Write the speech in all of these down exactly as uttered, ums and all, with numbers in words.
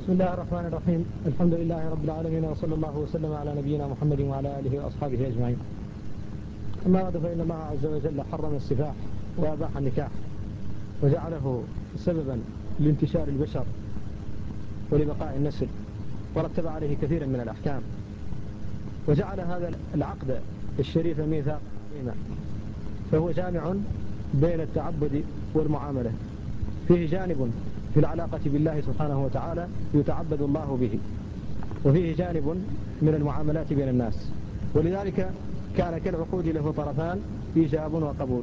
بسم الله الرحمن الرحيم. الحمد لله رب العالمين، وصلى الله وسلم على نبينا محمد وعلى آله وأصحابه أجمعين. أما بعد، فإن الله عز وجل حرم السفاح وأباح النكاح، وجعله سببا لانتشار البشر ولبقاء النسل، ورتب عليه كثيرا من الأحكام، وجعل هذا العقد الشريف ميثاقا عظيما، فهو جامع بين التعبد والمعاملة. فيه جانب في العلاقة بالله سبحانه وتعالى يتعبد الله به، وفيه جانب من المعاملات بين الناس، ولذلك كان كالعقود له طرفان، إيجاب وقبول.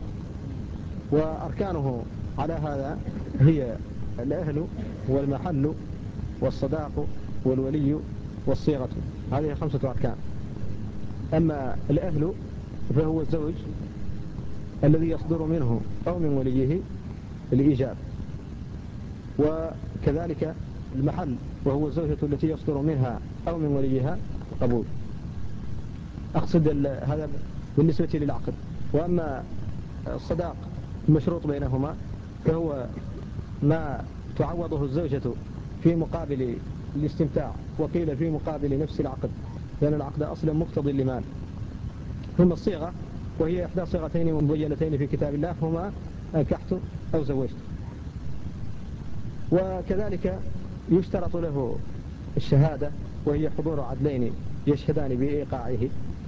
وأركانه على هذا هي الأهل والمحل والصداق والولي والصيغة، هذه خمسة أركان. أما الأهل فهو الزوج الذي يصدر منه أو من وليه الإيجاب، وكذلك المحل وهو الزوجة التي يصدر منها أو من وليها القبول. أقصد هذا بالنسبة للعقد. وأما الصداق المشروط بينهما فهو ما تعوضه الزوجة في مقابل الاستمتاع، وقيل في مقابل نفس العقد، لأن العقد أصلا مقتضي لمال. ثم الصيغة، وهي إحدى صيغتين مبينتين في كتاب الله، هما أنكحت أو زوجت. وكذلك يشترط له الشهادة، وهي حضور عدلين يشهدان بإيقاعه.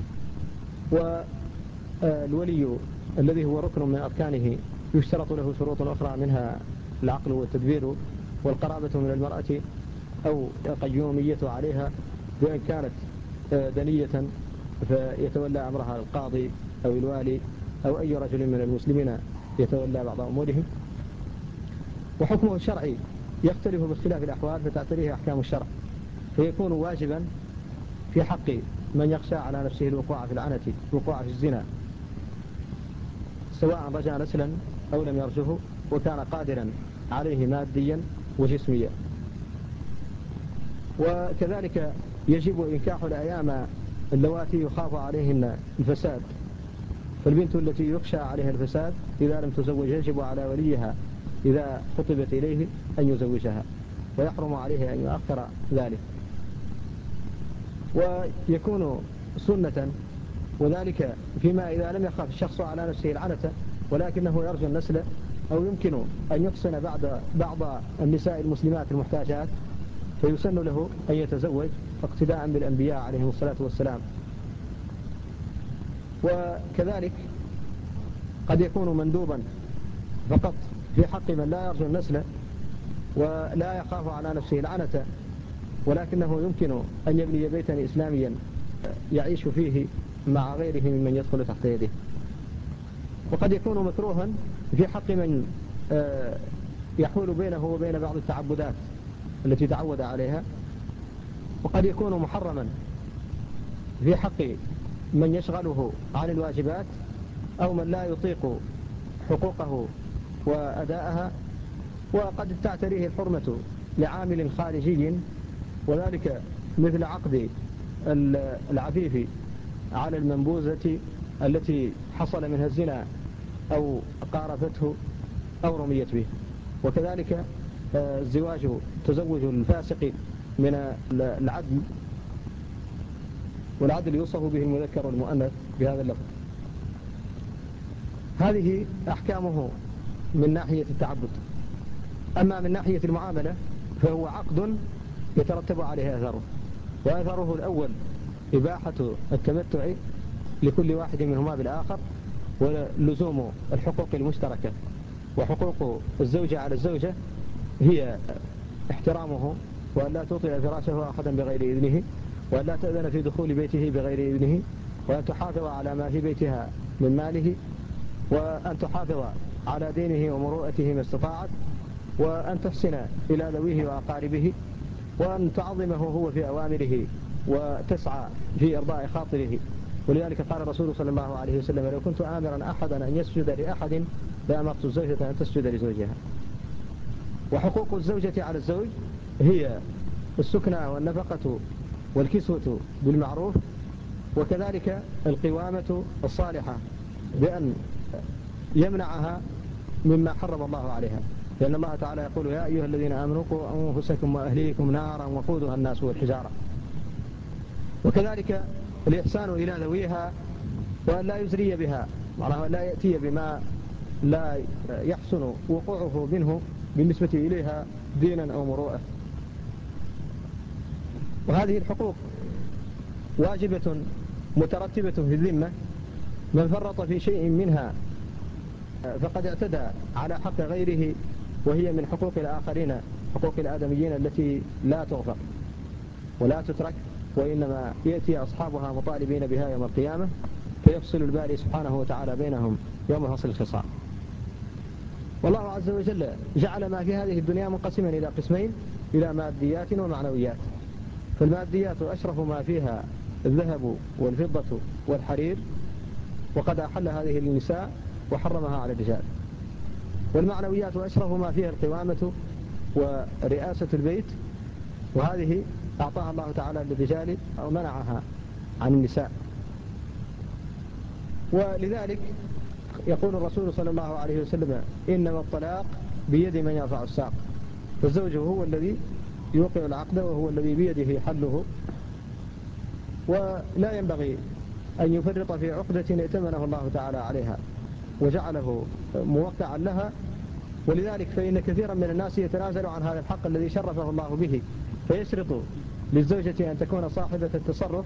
والولي الذي هو ركن من أركانه يشترط له شروط أخرى، منها العقل والتدبير، والقرابة من المرأة أو القيومية عليها، بأن كانت دنية فيتولى أمرها القاضي أو الوالي أو أي رجل من المسلمين يتولى بعض أمورهم. وحكمه الشرعي يختلف باختلاف الأحوال، فتعتريه أحكام الشرع، فيكون واجبا في حق من يخشى على نفسه الوقوع في العنة، الوقوع في الزنا، سواء رجا نسلا أو لم يرجه، وكان قادرا عليه ماديا وجسميا. وكذلك يجب إنكاح الأيام اللواتي يخاف عليهن الفساد، فالبنت التي يخشى عليها الفساد إذا لم تزوج يجب على وليها إذا خطبت إليه أن يزوجها، ويحرم عليه أن يؤخر ذلك. ويكون سنة، وذلك فيما إذا لم يخاف الشخص على نفسه العنة ولكنه يرجو النسل، أو يمكن أن يحسن بعد بعض النساء المسلمات المحتاجات، فيسن له أن يتزوج اقتداء بالأنبياء عليهم الصلاة والسلام. وكذلك قد يكون مندوبا فقط في حق من لا يرجو النسل ولا يخاف على نفسه العنة، ولكنه يمكن أن يبني بيتا إسلاميا يعيش فيه مع غيره ممن يدخل تحت يده. وقد يكون مكروها في حق من يحول بينه وبين بعض التعبدات التي تعود عليها. وقد يكون محرما في حق من يشغله عن الواجبات، أو من لا يطيق حقوقه وأداءها. وقد تعتريه الحرمة لعامل خارجي، وذلك مثل عقد العفيف على المنبوذة التي حصل منها الزنا أو قارفته أو رميت به. وكذلك الزواج تزوج الفاسق من العدل، والعدل يوصف به المذكر والمؤنث بهذا اللفظ. هذه أحكامه من ناحية التعبد. أما من ناحية المعاملة فهو عقد يترتب عليه أثره، وأثره الأول إباحة التمتع لكل واحد منهما بالآخر، ولزوم الحقوق المشتركة. وحقوق الزوجة على الزوجة هي احترامه، وأن لا تطيع فراشه أحدا بغير إذنه، وأن لا تأذن في دخول بيته بغير إذنه، وأن تحافظ على ما في بيتها من ماله، وأن تحافظ على دينه ومروءته ما استطاعت، وأن تحسن إلى ذويه وأقاربه، وأن تعظمه هو في أوامره وتسعى في إرضاء خاطره. ولذلك قال الرسول صلى الله عليه وسلم: لو كنت آمرا أحدا أن يسجد لأحد لأمرت الزوجة أن تسجد لزوجها. وحقوق الزوجة على الزوج هي السكنى والنفقة والكسوة بالمعروف، وكذلك القوامة الصالحة بأن يمنعها مما حرم الله عليها. لأن الله تعالى يقول يا أيها الذين آمنوا قوا أنفسكم وأهليكم نارا وقودها الناس والحجارة. وكذلك الإحسان إلى ذويها وأن لا يزري بها، معناه لا يأتي بما لا يحسن وقوعه منه بالنسبة إليها دينا أو مروءة. وهذه الحقوق واجبة مترتبة في الذمة، من فرط في شيء منها فقد اعتدى على حق غيره، وهي من حقوق الآخرين، حقوق الآدميين التي لا تغفر ولا تترك، وإنما يأتي أصحابها مطالبين بها يوم القيامة، فيفصل الباري سبحانه وتعالى بينهم يوم فصل الخصام. والله عز وجل جعل ما في هذه الدنيا منقسما إلى قسمين، إلى ماديات ومعنويات. فالماديات أشرف ما فيها الذهب والفضة والحرير، وقد أحل هذه للنساء وحرمها على الرجال. والمعنويات أشرف ما فيها القوامة ورئاسة البيت، وهذه أعطاها الله تعالى للرجال أو منعها عن النساء. ولذلك يقول الرسول صلى الله عليه وسلم إنما الطلاق بيد من يرفع الساق، فالزوج هو الذي يوقع العقد وهو الذي بيده حله، ولا ينبغي أن يفرط في عقدة ائتمنه الله تعالى عليها وجعله موقعا لها. ولذلك فإن كثيرا من الناس يتنازل عن هذا الحق الذي شرفه الله به، فيشرط للزوجة أن تكون صاحبة التصرف.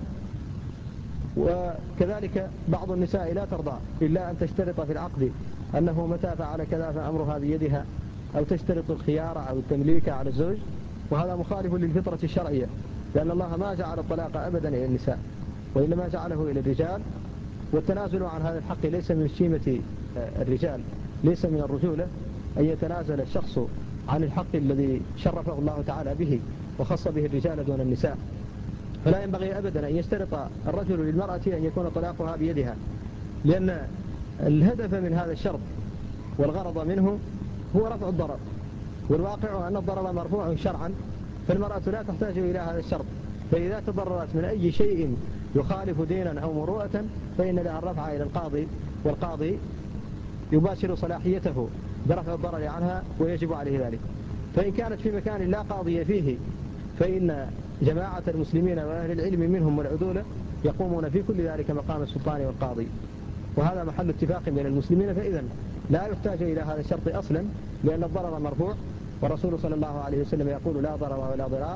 وكذلك بعض النساء لا ترضى إلا أن تشترط في العقد أنه متى فعل كذا فأمرها بيدها، أو تشترط الخيار أو التمليك على الزوج، وهذا مخالف للفطرة الشرعية، لأن الله ما جعل الطلاق أبدا إلى النساء، وإنما جعله إلى الرجال. والتنازل عن هذا الحق ليس من شيمة الرجال، ليس من الرجولة أن يتنازل الشخص عن الحق الذي شرفه الله تعالى به وخص به الرجال دون النساء. فلا ينبغي أبدا أن يشترط الرجل للمرأة أن يكون طلاقها بيدها، لأن الهدف من هذا الشرط والغرض منه هو رفع الضرر، والواقع أن الضرر مرفوع شرعا، فالمرأة لا تحتاج إلى هذا الشرط. فإذا تضررت من أي شيء يخالف دينا أو مروءة فإن لها الرفع إلى القاضي، والقاضي يباشر صلاحيته برفع الضرر عنها ويجب عليه ذلك. فإن كانت في مكان لا قاضي فيه فإن جماعة المسلمين وأهل العلم منهم والعدولة يقومون في كل ذلك مقام السلطان والقاضي، وهذا محل اتفاق بين المسلمين. فإذا لا يحتاج إلى هذا الشرط أصلا، لأن الضرر مرفوع، والرسول صلى الله عليه وسلم يقول لا ضرر ولا ضرار.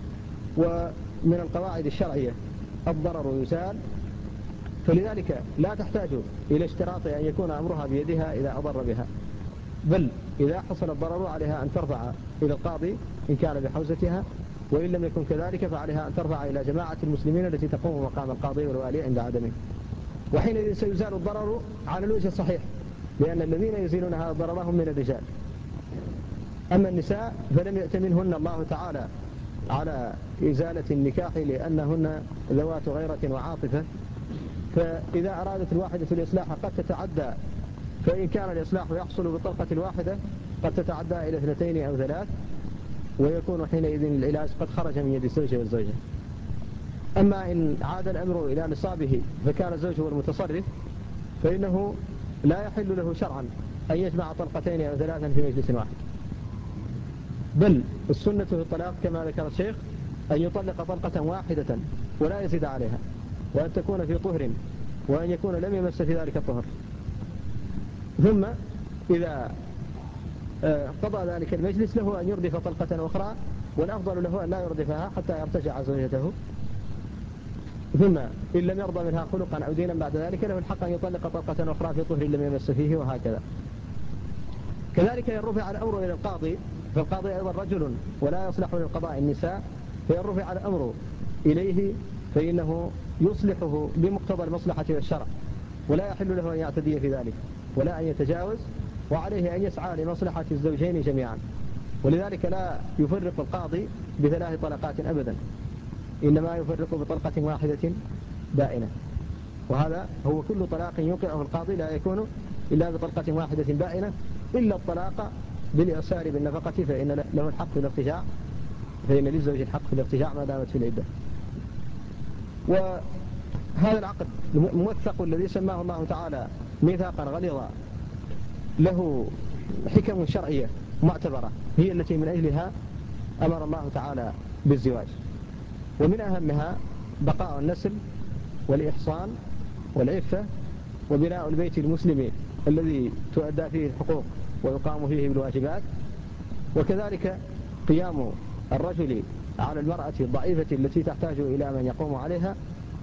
ومن القواعد الشرعية الضرر يزال، فلذلك لا تحتاج إلى اشتراط أن يكون أمرها بيدها إذا أضر بها، بل إذا حصل الضرر عليها أن ترفع إلى القاضي إن كان بحوزتها، وإن لم يكن كذلك فعليها أن ترفع إلى جماعة المسلمين التي تقوم مقام القاضي والوالي عند عدمه. وحينئذ سيزال الضرر على الوجه الصحيح، لأن الذين يزيلون هذا الضرر هم من الرجال. أما النساء فلم يأتمنهن الله تعالى على إزالة النكاح لأنهن ذوات غيرة وعاطفة، فإذا أرادت الواحدة الإصلاح قد تتعدى، فإن كان الإصلاح يحصل بطلقة الواحدة قد تتعدى إلى اثنتين أو ثلاث، ويكون حينئذ العلاج قد خرج من يد الزوج والزوجة. أما إن عاد الأمر إلى نصابه فكان الزوج هو المتصرف، فإنه لا يحل له شرعا أن يجمع طلقتين أو ثلاثا في مجلس واحد، بل السنة في الطلاق كما ذكر الشيخ أن يطلق طلقة واحدة ولا يزيد عليها، وأن تكون في طهر، وأن يكون لم يمس في ذلك الطهر. ثم إذا قضى ذلك المجلس له أن يردف طلقة أخرى، والأفضل له أن لا يردفها حتى يرتجع زوجته. ثم إن لم يرضى منها خلقا أو دينا بعد ذلك له الحق أن يطلق طلقة أخرى في طهر لم يمس فيه، وهكذا. كذلك إن رفع الأمر إلى القاضي، فالقاضي أيضا رجل ولا يصلح للقضاء النساء، فإن رفع الأمر إليه فإنه يصلحه بمقتضى المصلحة والشرع، ولا يحل له أن يعتدي في ذلك ولا أن يتجاوز، وعليه أن يسعى لمصلحة الزوجين جميعا. ولذلك لا يفرق القاضي بثلاث طلقات أبدا، إنما يفرق بطلقة واحدة بائنة، وهذا هو كل طلاق يوقعه القاضي لا يكون إلا بطلقة واحدة بائنة، إلا الطلاق بالإعسار بالنفقة فإن له الحق في الارتجاع، فإن للزوج الحق في الارتجاع ما دامت في العدة. وهذا العقد الموثق الذي سماه الله تعالى ميثاقا غليظا له حكم شرعية معتبرة هي التي من أجلها أمر الله تعالى بالزواج، ومن أهمها بقاء النسل والإحصان والعفة وبناء البيت المسلم الذي تؤدى فيه الحقوق ويقام فيه بالواجبات، وكذلك قيام الرجل على المرأة الضعيفة التي تحتاج إلى من يقوم عليها،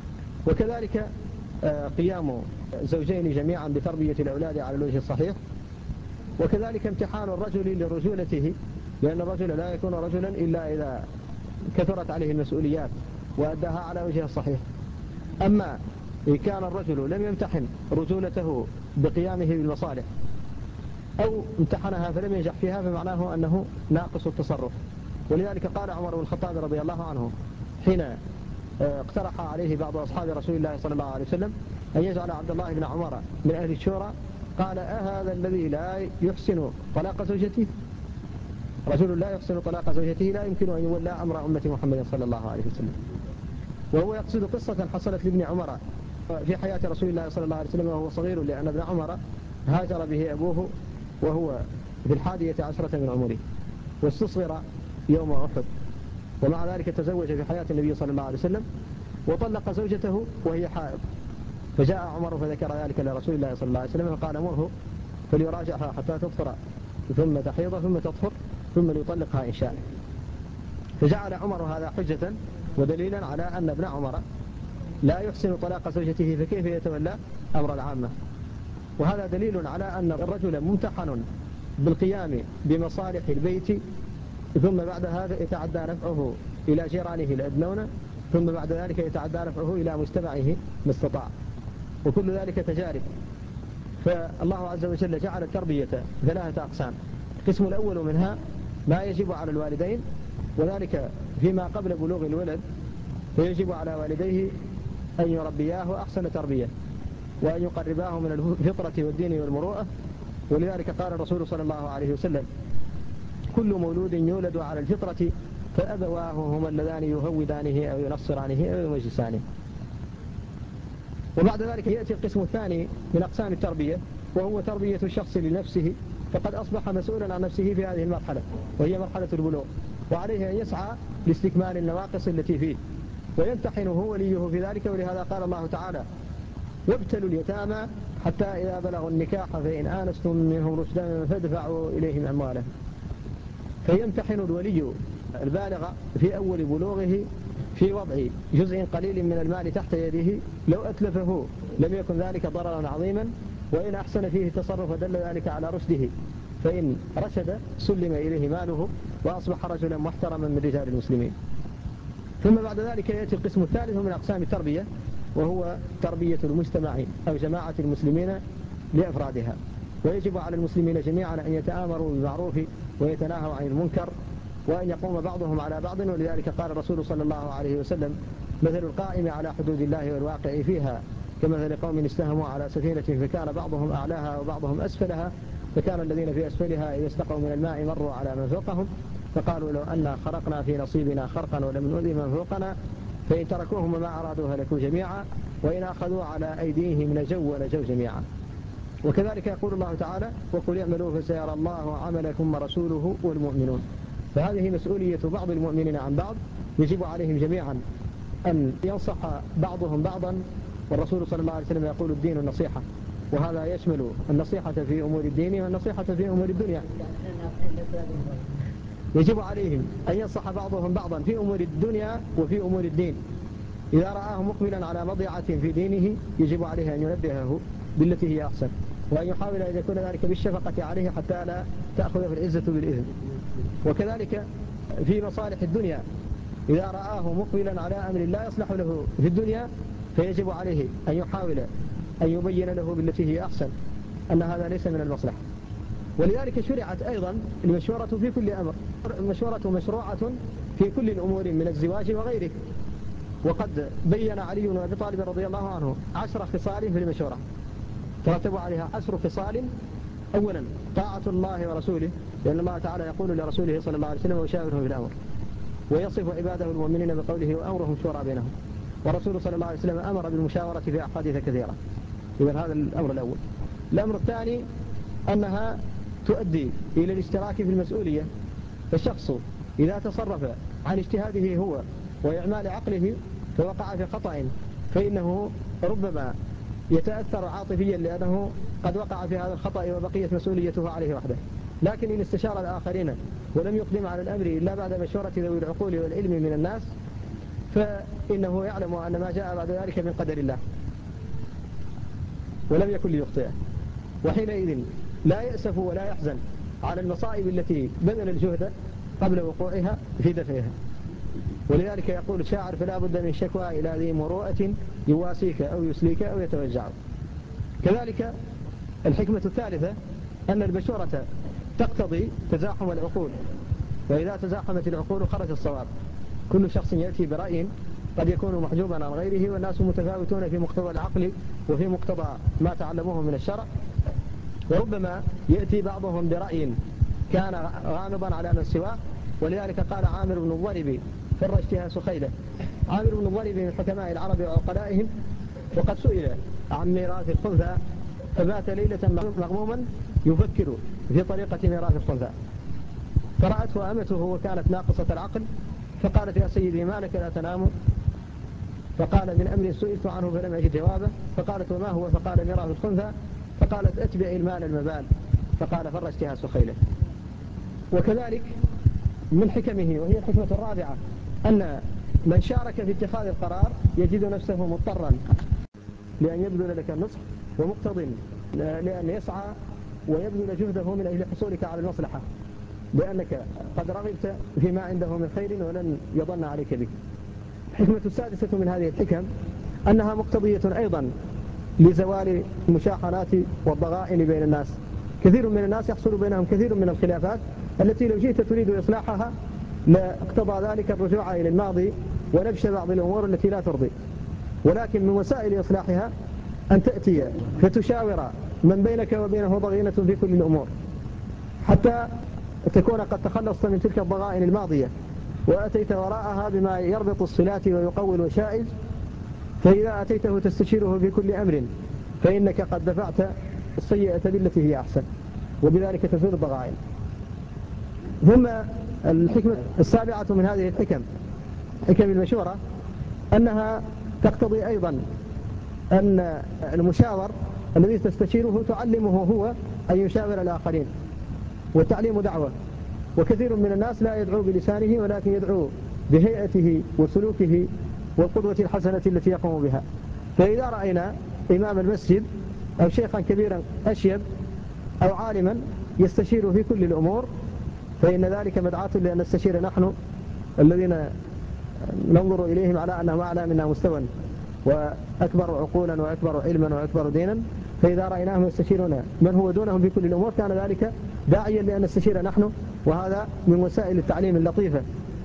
وكذلك قيام زوجين جميعا بتربية الأولاد على الوجه الصحيح، وكذلك امتحان الرجل لرجولته، لأن الرجل لا يكون رجلا إلا إذا كثرت عليه المسؤوليات وأداها على وجه الصحيح. أما إن كان الرجل لم يمتحن رجولته بقيامه بالمصالح أو امتحنها فلم ينجح فيها فمعناه أنه ناقص التصرف. ولذلك قال عمر بن الخطاب رضي الله عنه حين اقترح عليه بعض أصحاب رسول الله صلى الله عليه وسلم أن يجعل عبد الله بن عمر من أهل الشورى، قال أهذا الذي لا يحسن طلاق زوجته؟ رجل لا يحسن طلاق زوجته لا يمكن أن يولى أمر أمة محمد صلى الله عليه وسلم. وهو يقصد قصة حصلت لابن عمر في حياة رسول الله صلى الله عليه وسلم وهو صغير، لأن ابن عمر هاجر به أبوه وهو في الحادية عشرة من عمره، واستصغر يوم أحد، ومع ذلك تزوج في حياة النبي صلى الله عليه وسلم وطلق زوجته وهي حائض، فجاء عمر فذكر ذلك لرسول الله صلى الله عليه وسلم فقال مره فليراجعها حتى تطهر ثم تحيض ثم تطهر ثم ليطلقها إن شاء. فجعل عمر هذا حجة ودليلا على أن ابن عمر لا يحسن طلاق زوجته فكيف يتولى أمر العامة. وهذا دليل على أن الرجل ممتحن بالقيام بمصالح البيت، ثم بعد هذا يتعدى نفعه إلى جيرانه الأدنون، ثم بعد ذلك يتعدى نفعه إلى مجتمعه ما استطاع، وكل ذلك تجارب. فالله عز وجل جعل التربية ثلاثة أقسام. القسم الأول منها ما يجب على الوالدين، وذلك فيما قبل بلوغ الولد، فيجب على والديه أن يربياه أحسن تربية وأن يقرباه من الفطرة والدين والمروءة. ولذلك قال الرسول صلى الله عليه وسلم كل مولود يولد على الفطرة فأبواه هما اللذان يهودانه أو ينصرانه أو يمجسانه. وبعد ذلك يأتي القسم الثاني من أقسام التربية، وهو تربية الشخص لنفسه، فقد أصبح مسؤولا عن نفسه في هذه المرحلة وهي مرحلة البلوغ، وعليه أن يسعى لاستكمال النواقص التي فيه ويمتحنه وليه في ذلك. ولهذا قال الله تعالى وابتلوا اليتامى حتى إذا بلغوا النكاح فإن آنستم منهم رشدا فادفعوا إليهم أموالهم. فيمتحن الولي البالغ في أول بلوغه في وضع جزء قليل من المال تحت يده، لو أتلفه لم يكن ذلك ضررا عظيما، وإن أحسن فيه التصرف دل ذلك على رشده، فإن رشد سلم إليه ماله وأصبح رجلا محترما من رجال المسلمين. ثم بعد ذلك يأتي القسم الثالث من أقسام التربية، وهو تربية المجتمع أو جماعة المسلمين لأفرادها. ويجب على المسلمين جميعا أن يتآمروا بالمعروف ويتناهوا عن المنكر، وأن يقوم بعضهم على بعض. ولذلك قال الرسول صلى الله عليه وسلم مثل القائم على حدود الله والواقع فيها كمثل قوم استهموا على سفينة فكان بعضهم أعلاها وبعضهم أسفلها، فكان الذين في أسفلها إذا استقوا من الماء مروا على من فوقهم فقالوا لو أن خرقنا في نصيبنا خرقا ولم نؤذي من فوقنا، فإن تركوهم وما أرادوا هلكوا جميعا، وإن أخذوا على أيديهم نجوا ونجوا جميعا. وكذلك يقول الله تعالى وقل اعملوا فسيرى الله عملكم ورسوله والمؤمنون. فهذه مسؤولية بعض المؤمنين عن بعض، يجب عليهم جميعا أن ينصح بعضهم بعضا، والرسول صلى الله عليه وسلم يقول الدين النصيحة، وهذا يشمل النصيحة في أمور الدين والنصيحة في أمور الدنيا. يجب عليهم أن ينصح بعضهم بعضا في أمور الدنيا وفي أمور الدين. إذا رآه مقبلا على مضيعة في دينه يجب عليه أن ينبهه بالتي هي أحسن، وأن يحاول أن يكون ذلك بالشفقة عليه حتى لا تأخذ في العزة بالإذن. وكذلك في مصالح الدنيا إذا رآه مقبلا على أمر لا يصلح له في الدنيا فيجب عليه أن يحاول أن يبين له بالتي هي أحسن أن هذا ليس من المصلحة. ولذلك شرعت أيضا المشورة في كل أمر، المشورة مشروعة في كل الأمور من الزواج وغيره. وقد بين علي بن أبي طالب رضي الله عنه عشر خصال في المشورة ترتب عليها عشر خصال. أولا طاعة الله ورسوله، لأن الله تعالى يقول لرسوله صلى الله عليه وسلم وشاورهم في الأمر، ويصف عباده المؤمنين بقوله وأمرهم شورى بينهم، والرسول صلى الله عليه وسلم أمر بالمشاورة في أحاديث كثيرة. إذن هذا الأمر الأول. الأمر الثاني أنها تؤدي إلى الاشتراك في المسؤولية. فالشخص إذا تصرف عن اجتهاده هو وإعمال عقله فوقع في خطأ، فإنه ربما يتأثر عاطفيا لأنه قد وقع في هذا الخطأ وبقيت مسؤوليته عليه وحده. لكن إن استشار الآخرين ولم يقدم على الأمر إلا بعد مشورة ذوي العقول والعلم من الناس، فإنه يعلم أن ما جاء بعد ذلك من قدر الله ولم يكن ليخطئه، وحينئذ لا يأسف ولا يحزن على المصائب التي بذل الجهد قبل وقوعها في دفعها. ولذلك يقول الشاعر: فلا بد من شكوى إلى ذي مروءة يواسيك أو يسليك أو يتوجع. كذلك الحكمة الثالثة أن المشورة تقتضي تزاحم العقول، وإذا تزاحمت العقول خرج الصواب. كل شخص يأتي برأي قد يكون محجوبا عن غيره، والناس متفاوتون في مقتضى العقل وفي مقتضى ما تعلموه من الشرع، وربما يأتي بعضهم برأي كان غامضا على من سواه. ولذلك قال عامر بن الضرب: فر اجتهى سخيله. عامر بن الضرب من حكماء العرب وعقلائهم، وقد سئل عن ميراث الخنثى فبات ليلة مغموما يفكر في طريقة ميراث الخنثى، فرأته أمته وكانت ناقصة العقل فقالت: يا سيدي ما لك لا تنام؟ فقال: من أمر سئلت عنه فلم أجد جوابه. فقالت: وما هو؟ فقال: ميراث الخنثى. فقالت: أتبع المال المبال. فقال: فر اجتهى سخيله. وكذلك من حكمه، وهي الحكمة الرابعة، أن من شارك في اتخاذ القرار يجد نفسه مضطرا لأن يبذل لك النصح، ومقتض لأن يسعى ويبذل جهده من أجل حصولك على المصلحة، لأنك قد رغبت فيما عنده من خير ولن يضن عليك به. الحكمة السادسة من هذه الحكم أنها مقتضية أيضا لزوال المشاحنات والضغائن بين الناس. كثير من الناس يحصل بينهم كثير من الخلافات التي لو جئت تريد إصلاحها لاقتضى ذلك الرجوع إلى الماضي ونبش بعض الأمور التي لا ترضي، ولكن من وسائل إصلاحها أن تأتي فتشاور من بينك وبينه ضغينة في كل الأمور، حتى تكون قد تخلصت من تلك الضغائن الماضية وأتيت وراءها بما يربط الصلات ويقوي الوشائج. فإذا أتيته تستشيره في كل أمر فإنك قد دفعت السيئة بالتي هي أحسن، وبذلك تزول الضغائن. ثم الحكمة السابعة من هذه الحكم، حكم المشورة، أنها تقتضي أيضا أن المشاور الذي تستشيره تعلمه هو أن يشاور الآخرين، والتعليم دعوة. وكثير من الناس لا يدعو بلسانه ولكن يدعو بهيئته وسلوكه والقدوة الحسنة التي يقوم بها. فإذا رأينا إمام المسجد أو شيخا كبيرا أشيب أو عالما يستشير في كل الأمور فإن ذلك مدعاة لأن نستشير نحن الذين ننظر إليهم على أنهم أعلى منا مستوى وأكبر عقولا وأكبر علما وأكبر دينا. فإذا رأيناهم يستشيرون من هو دونهم في كل الأمور كان ذلك داعيا لأن نستشير نحن، وهذا من وسائل التعليم اللطيفة.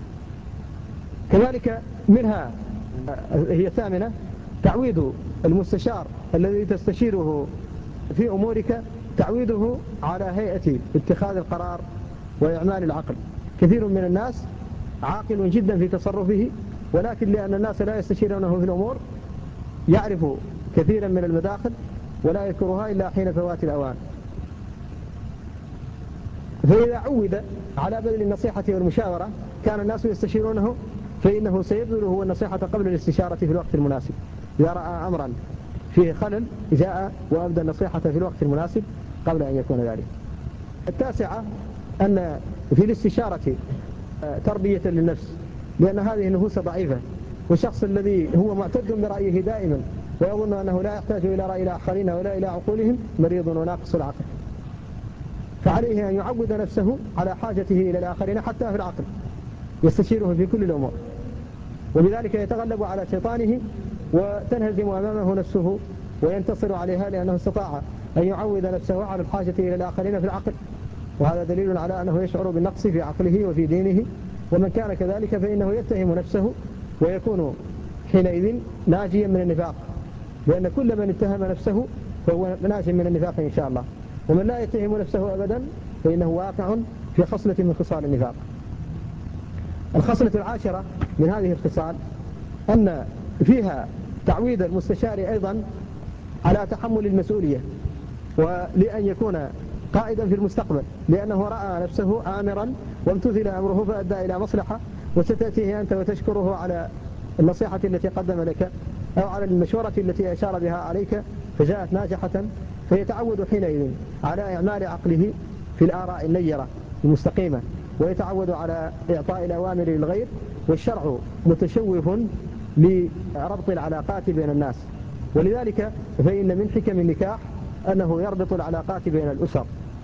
كذلك منها هي الثامنة تعويد المستشار الذي تستشيره في أمورك، تعويده على هيئة اتخاذ القرار وإعمال العقل. كثير من الناس عاقل جدا في تصرفه، ولكن لأن الناس لا يستشيرونه في الأمور يعرف كثيرا من المداخل ولا يذكرها إلا حين فوات الأوان. فإذا عود على بذل النصيحة والمشاورة كان الناس يستشيرونه، فإنه سيبذل هو النصيحة قبل الاستشارة في الوقت المناسب. إذا رأى أمرا فيه خلل جاء وأبدأ النصيحة في الوقت المناسب قبل أن يكون ذلك. التاسعة أن في الاستشارة تربية للنفس، لأن هذه النفوس ضعيفة، والشخص الذي هو معتد برأيه دائما ويظن أنه لا يحتاج إلى رأي الآخرين ولا إلى عقولهم مريض وناقص العقل. فعليه أن يعود نفسه على حاجته إلى الآخرين حتى في العقل، يستشيره في كل الأمور، وبذلك يتغلب على شيطانه وتنهزم أمامه نفسه وينتصر عليها، لأنه استطاع أن يعود نفسه على الحاجة إلى الآخرين في العقل، وهذا دليل على أنه يشعر بالنقص في عقله وفي دينه. ومن كان كذلك فإنه يتهم نفسه ويكون حينئذ ناجيا من النفاق، لأن كل من اتهم نفسه فهو ناج من النفاق إن شاء الله، ومن لا يتهم نفسه أبدا فإنه واقع في خصلة من خصال النفاق. الخصلة العاشرة من هذه الخصال أن فيها تعويد المستشار أيضا على تحمل المسؤولية، ولأن يكون قائدا في المستقبل، لأنه رأى نفسه آمرا وامتثل أمره فأدى إلى مصلحة، وستأتيه أنت وتشكره على النصيحة التي قدم لك أو على المشورة التي أشار بها عليك فجاءت ناجحة، فيتعود حينئذ على إعمال عقله في الآراء النيرة المستقيمة، ويتعود على إعطاء الأوامر للغير، والشرع متشوف لربط العلاقات بين الناس. ولذلك فإن من حكم النكاح أنه يربط العلاقات بين الأسر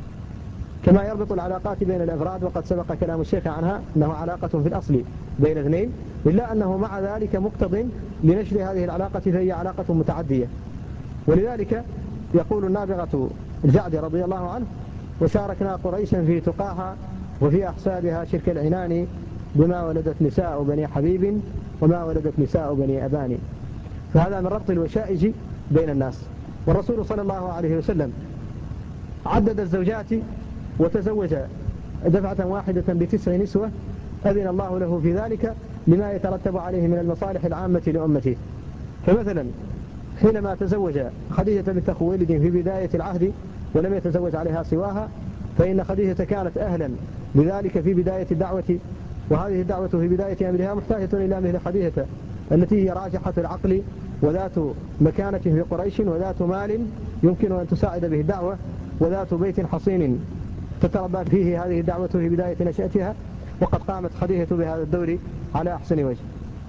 كما يربط العلاقات بين الأفراد، وقد سبق كلام الشيخ عنها أنه علاقة في الأصل بين اثنين، إلا أنه مع ذلك مقتض لنشر هذه العلاقة فهي علاقة متعدية. ولذلك يقول النابغة الجعد رضي الله عنه: وشاركنا قريشا في تقاها وفي أحسابها شرك العنان، بما ولدت نساء بني حبيب وما ولدت نساء بني أبان. فهذا من ربط الوشائج بين الناس. والرسول صلى الله عليه وسلم عدد الزوجات وتزوج دفعة واحدة بتسع نسوة، أذن الله له في ذلك لما يترتب عليه من المصالح العامة لأمته. فمثلا حينما تزوج خديجة بنت خويلد في بداية العهد ولم يتزوج عليها سواها، فإن خديجة كانت أهلا لذلك في بداية الدعوة، وهذه الدعوة في بداية أمرها محتاجة إلى مثل خديجة التي هي راجحة العقل وذات مكانة في قريش وذات مال يمكن أن تساعد به الدعوة، وذات بيت حصين تتربى فيه هذه الدعوة في بداية نشأتها، وقد قامت خديجة بهذا الدور على أحسن وجه.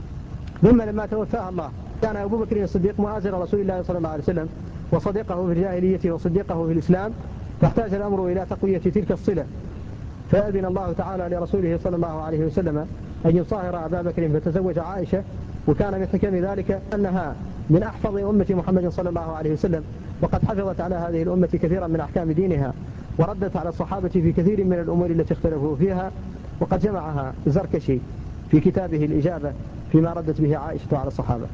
ثم لما توفاها الله كان أبو بكر الصديق مؤازر رسول الله صلى الله عليه وسلم وصديقه في الجاهلية وصديقه في الإسلام، فاحتاج الأمر إلى تقوية تلك الصلة، فأذن الله تعالى لرسوله صلى الله عليه وسلم أن يصاهر أبا بكر فتزوج عائشة. وكان من حكم ذلك أنها من أحفظ أمة محمد صلى الله عليه وسلم، وقد حفظت على هذه الأمة كثيرا من أحكام دينها، وردت على الصحابة في كثير من الأمور التي اختلفوا فيها، وقد جمعها الزركشي في كتابه الإجابة فيما ردت به عائشة على الصحابة.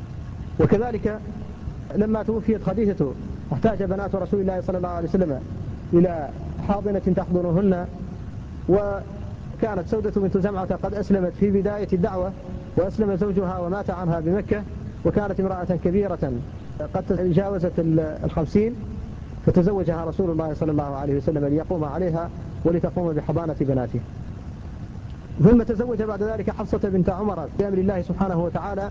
وكذلك لما توفيت خديجة احتاج بنات رسول الله صلى الله عليه وسلم إلى حاضنة تحضنهن، وكانت سودة بنت زمعة قد أسلمت في بداية الدعوة، وأسلم زوجها ومات عنها بمكة، وكانت امرأة كبيرة قد جاوزت الخمسين، فتزوجها رسول الله صلى الله عليه وسلم ليقوم عليها ولتقوم بحضانة بناته. ثم تزوج بعد ذلك حفصة بنت عمر بأمر الله سبحانه وتعالى،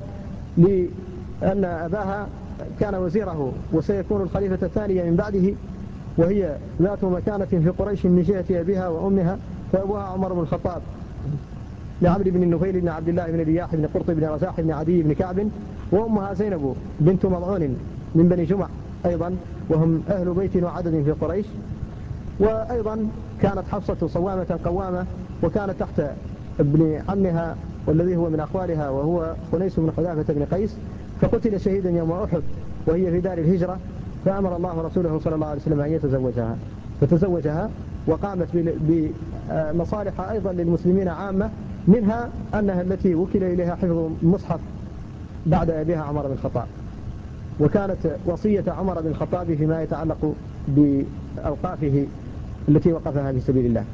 لأن أباها كان وزيره وسيكون الخليفة الثانية من بعده، وهي ذات مكانة في قريش من جهة أبيها وأمها، فأبوها عمر بن الخطاب لعمرو بن النفيل بن عبد الله بن رياح بن قرط بن رزاح بن عدي بن كعب، وأمها زينب بنت مضعون من بني جمع أيضا، وهم أهل بيت وعدد في قريش. وأيضا كانت حفصة صوامة قوامة، وكانت تحت ابن عمها والذي هو من أخوالها وهو خنيس بن حذافة بن قيس، فقتل شهيدا يوم أحد وهي في دار الهجرة، فأمر الله رسوله صلى الله عليه وسلم أن يتزوجها، فتزوجها وقامت بمصالح أيضا للمسلمين عامة، منها أنها التي وكل إليها حفظ المصحف بعد أبيها عمر بن الخطاب، وكانت وصية عمر بن الخطاب فيما يتعلق بأوقافه التي وقفها في سبيل الله.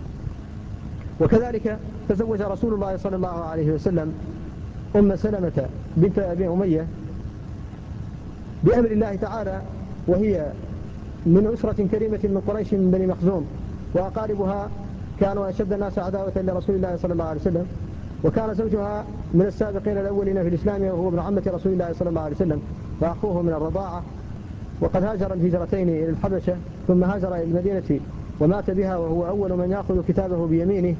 وكذلك تزوج رسول الله صلى الله عليه وسلم أم سلمة بنت أبي أمية بأمر الله تعالى، وهي من أسرة كريمة من قريش من بني مخزوم، وأقاربها كانوا أشد الناس عداوة لرسول الله صلى الله عليه وسلم، وكان زوجها من السابقين الأولين في الإسلام، وهو ابن عمة رسول الله صلى الله عليه وسلم وأخوه من الرضاعة، وقد هاجر الهجرتين إلى الحبشة ثم هاجر إلى المدينة ومات بها، وهو أول من يأخذ كتابه بيمينه،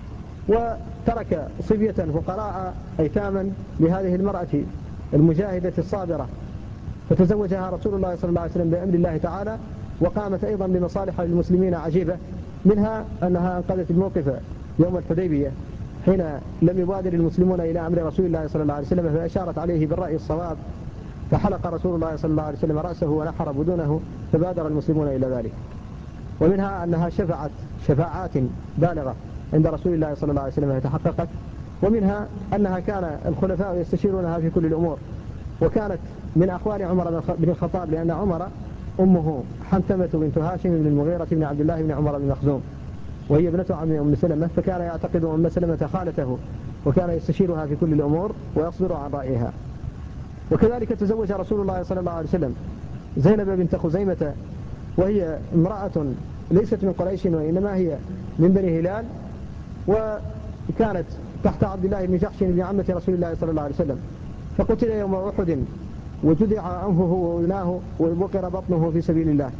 وترك صبية فقراء أيتاما لهذه المرأة المجاهدة الصابرة، فتزوجها رسول الله صلى الله عليه وسلم بأمر الله تعالى، وقامت أيضا بمصالح للمسلمين عجيبة، منها أنها أنقذت الموقف يوم الحديبية حين لم يبادر المسلمون إلى أمر رسول الله صلى الله عليه وسلم، فأشارت عليه بالرأي الصواب، فحلق رسول الله صلى الله عليه وسلم رأسه ونحر بدونه، فبادر المسلمون إلى ذلك. ومنها أنها شفعت شفاعات بالغة عند رسول الله صلى الله عليه وسلم فتحققت. ومنها أنها كان الخلفاء يستشيرونها في كل الأمور، وكانت من أخوال عمر بن الخطاب، لأن عمر أمه حنتمة بنت هاشم بن المغيرة بن عبد الله بن عمر بن مخزوم، وهي ابنة عم أم سلمة، فكان يعتقد أم سلمة خالته، وكان يستشيرها في كل الأمور ويصبر عن رأيها. وكذلك تزوج رسول الله صلى الله عليه وسلم زينب بنت خزيمة، وهي امرأة ليست من قريش وإنما هي من بني هلال، وكانت تحت عبد الله بن جحش بن عمة رسول الله صلى الله عليه وسلم، فقتل يوم أحد وجدع أنفه وأذناه وبقر بطنه في سبيل الله،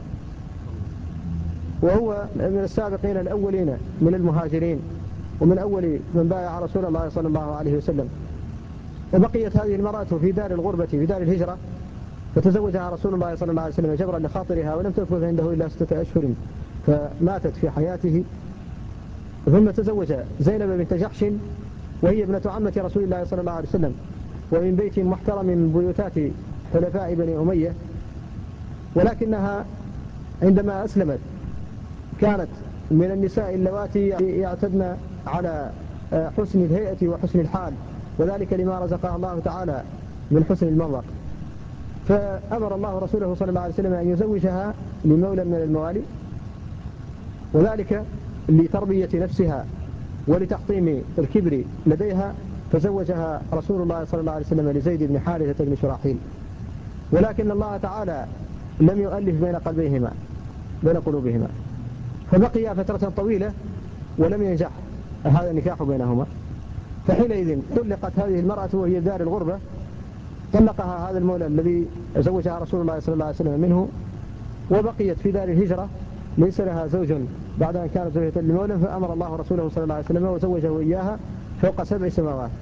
وهو من السابقين الأولين من المهاجرين ومن أول من بايع رسول الله صلى الله عليه وسلم. وبقيت هذه المرأة في دار الغربة في دار الهجرة، فتزوجها رسول الله صلى الله عليه وسلم جبرا لخاطرها، ولم تكن عنده إلا ستة أشهر فماتت في حياته. ثم تزوج زينب بنت جحش وهي ابنة عمة رسول الله صلى الله عليه وسلم، ومن بيت محترم من بيوتات حلفاء بني أمية، ولكنها عندما أسلمت كانت من النساء اللواتي يعتدن على حسن الهيئة وحسن الحال، وذلك لما رزقها الله تعالى من حسن المنظر. فأمر الله رسوله صلى الله عليه وسلم أن يزوجها لمولى من الموالي، وذلك لتربية نفسها ولتحطيم الكبر لديها، فزوجها رسول الله صلى الله عليه وسلم لزيد بن حارثة بن شراحيل. ولكن الله تعالى لم يؤلف بين قلبيهما بين قلوبهما، فبقي فترة طويلة ولم ينجح هذا النكاح بينهما. فحينئذ طلقت هذه المرأة وهي دار الغربة، طلقها هذا المولى الذي زوجها رسول الله صلى الله عليه وسلم منه، وبقيت في دار الهجرة ليس لها زوج بعد أن كانت زوجة لمولى، فأمر الله رسوله صلى الله عليه وسلم وزوجه إياها فوق سبع سماوات.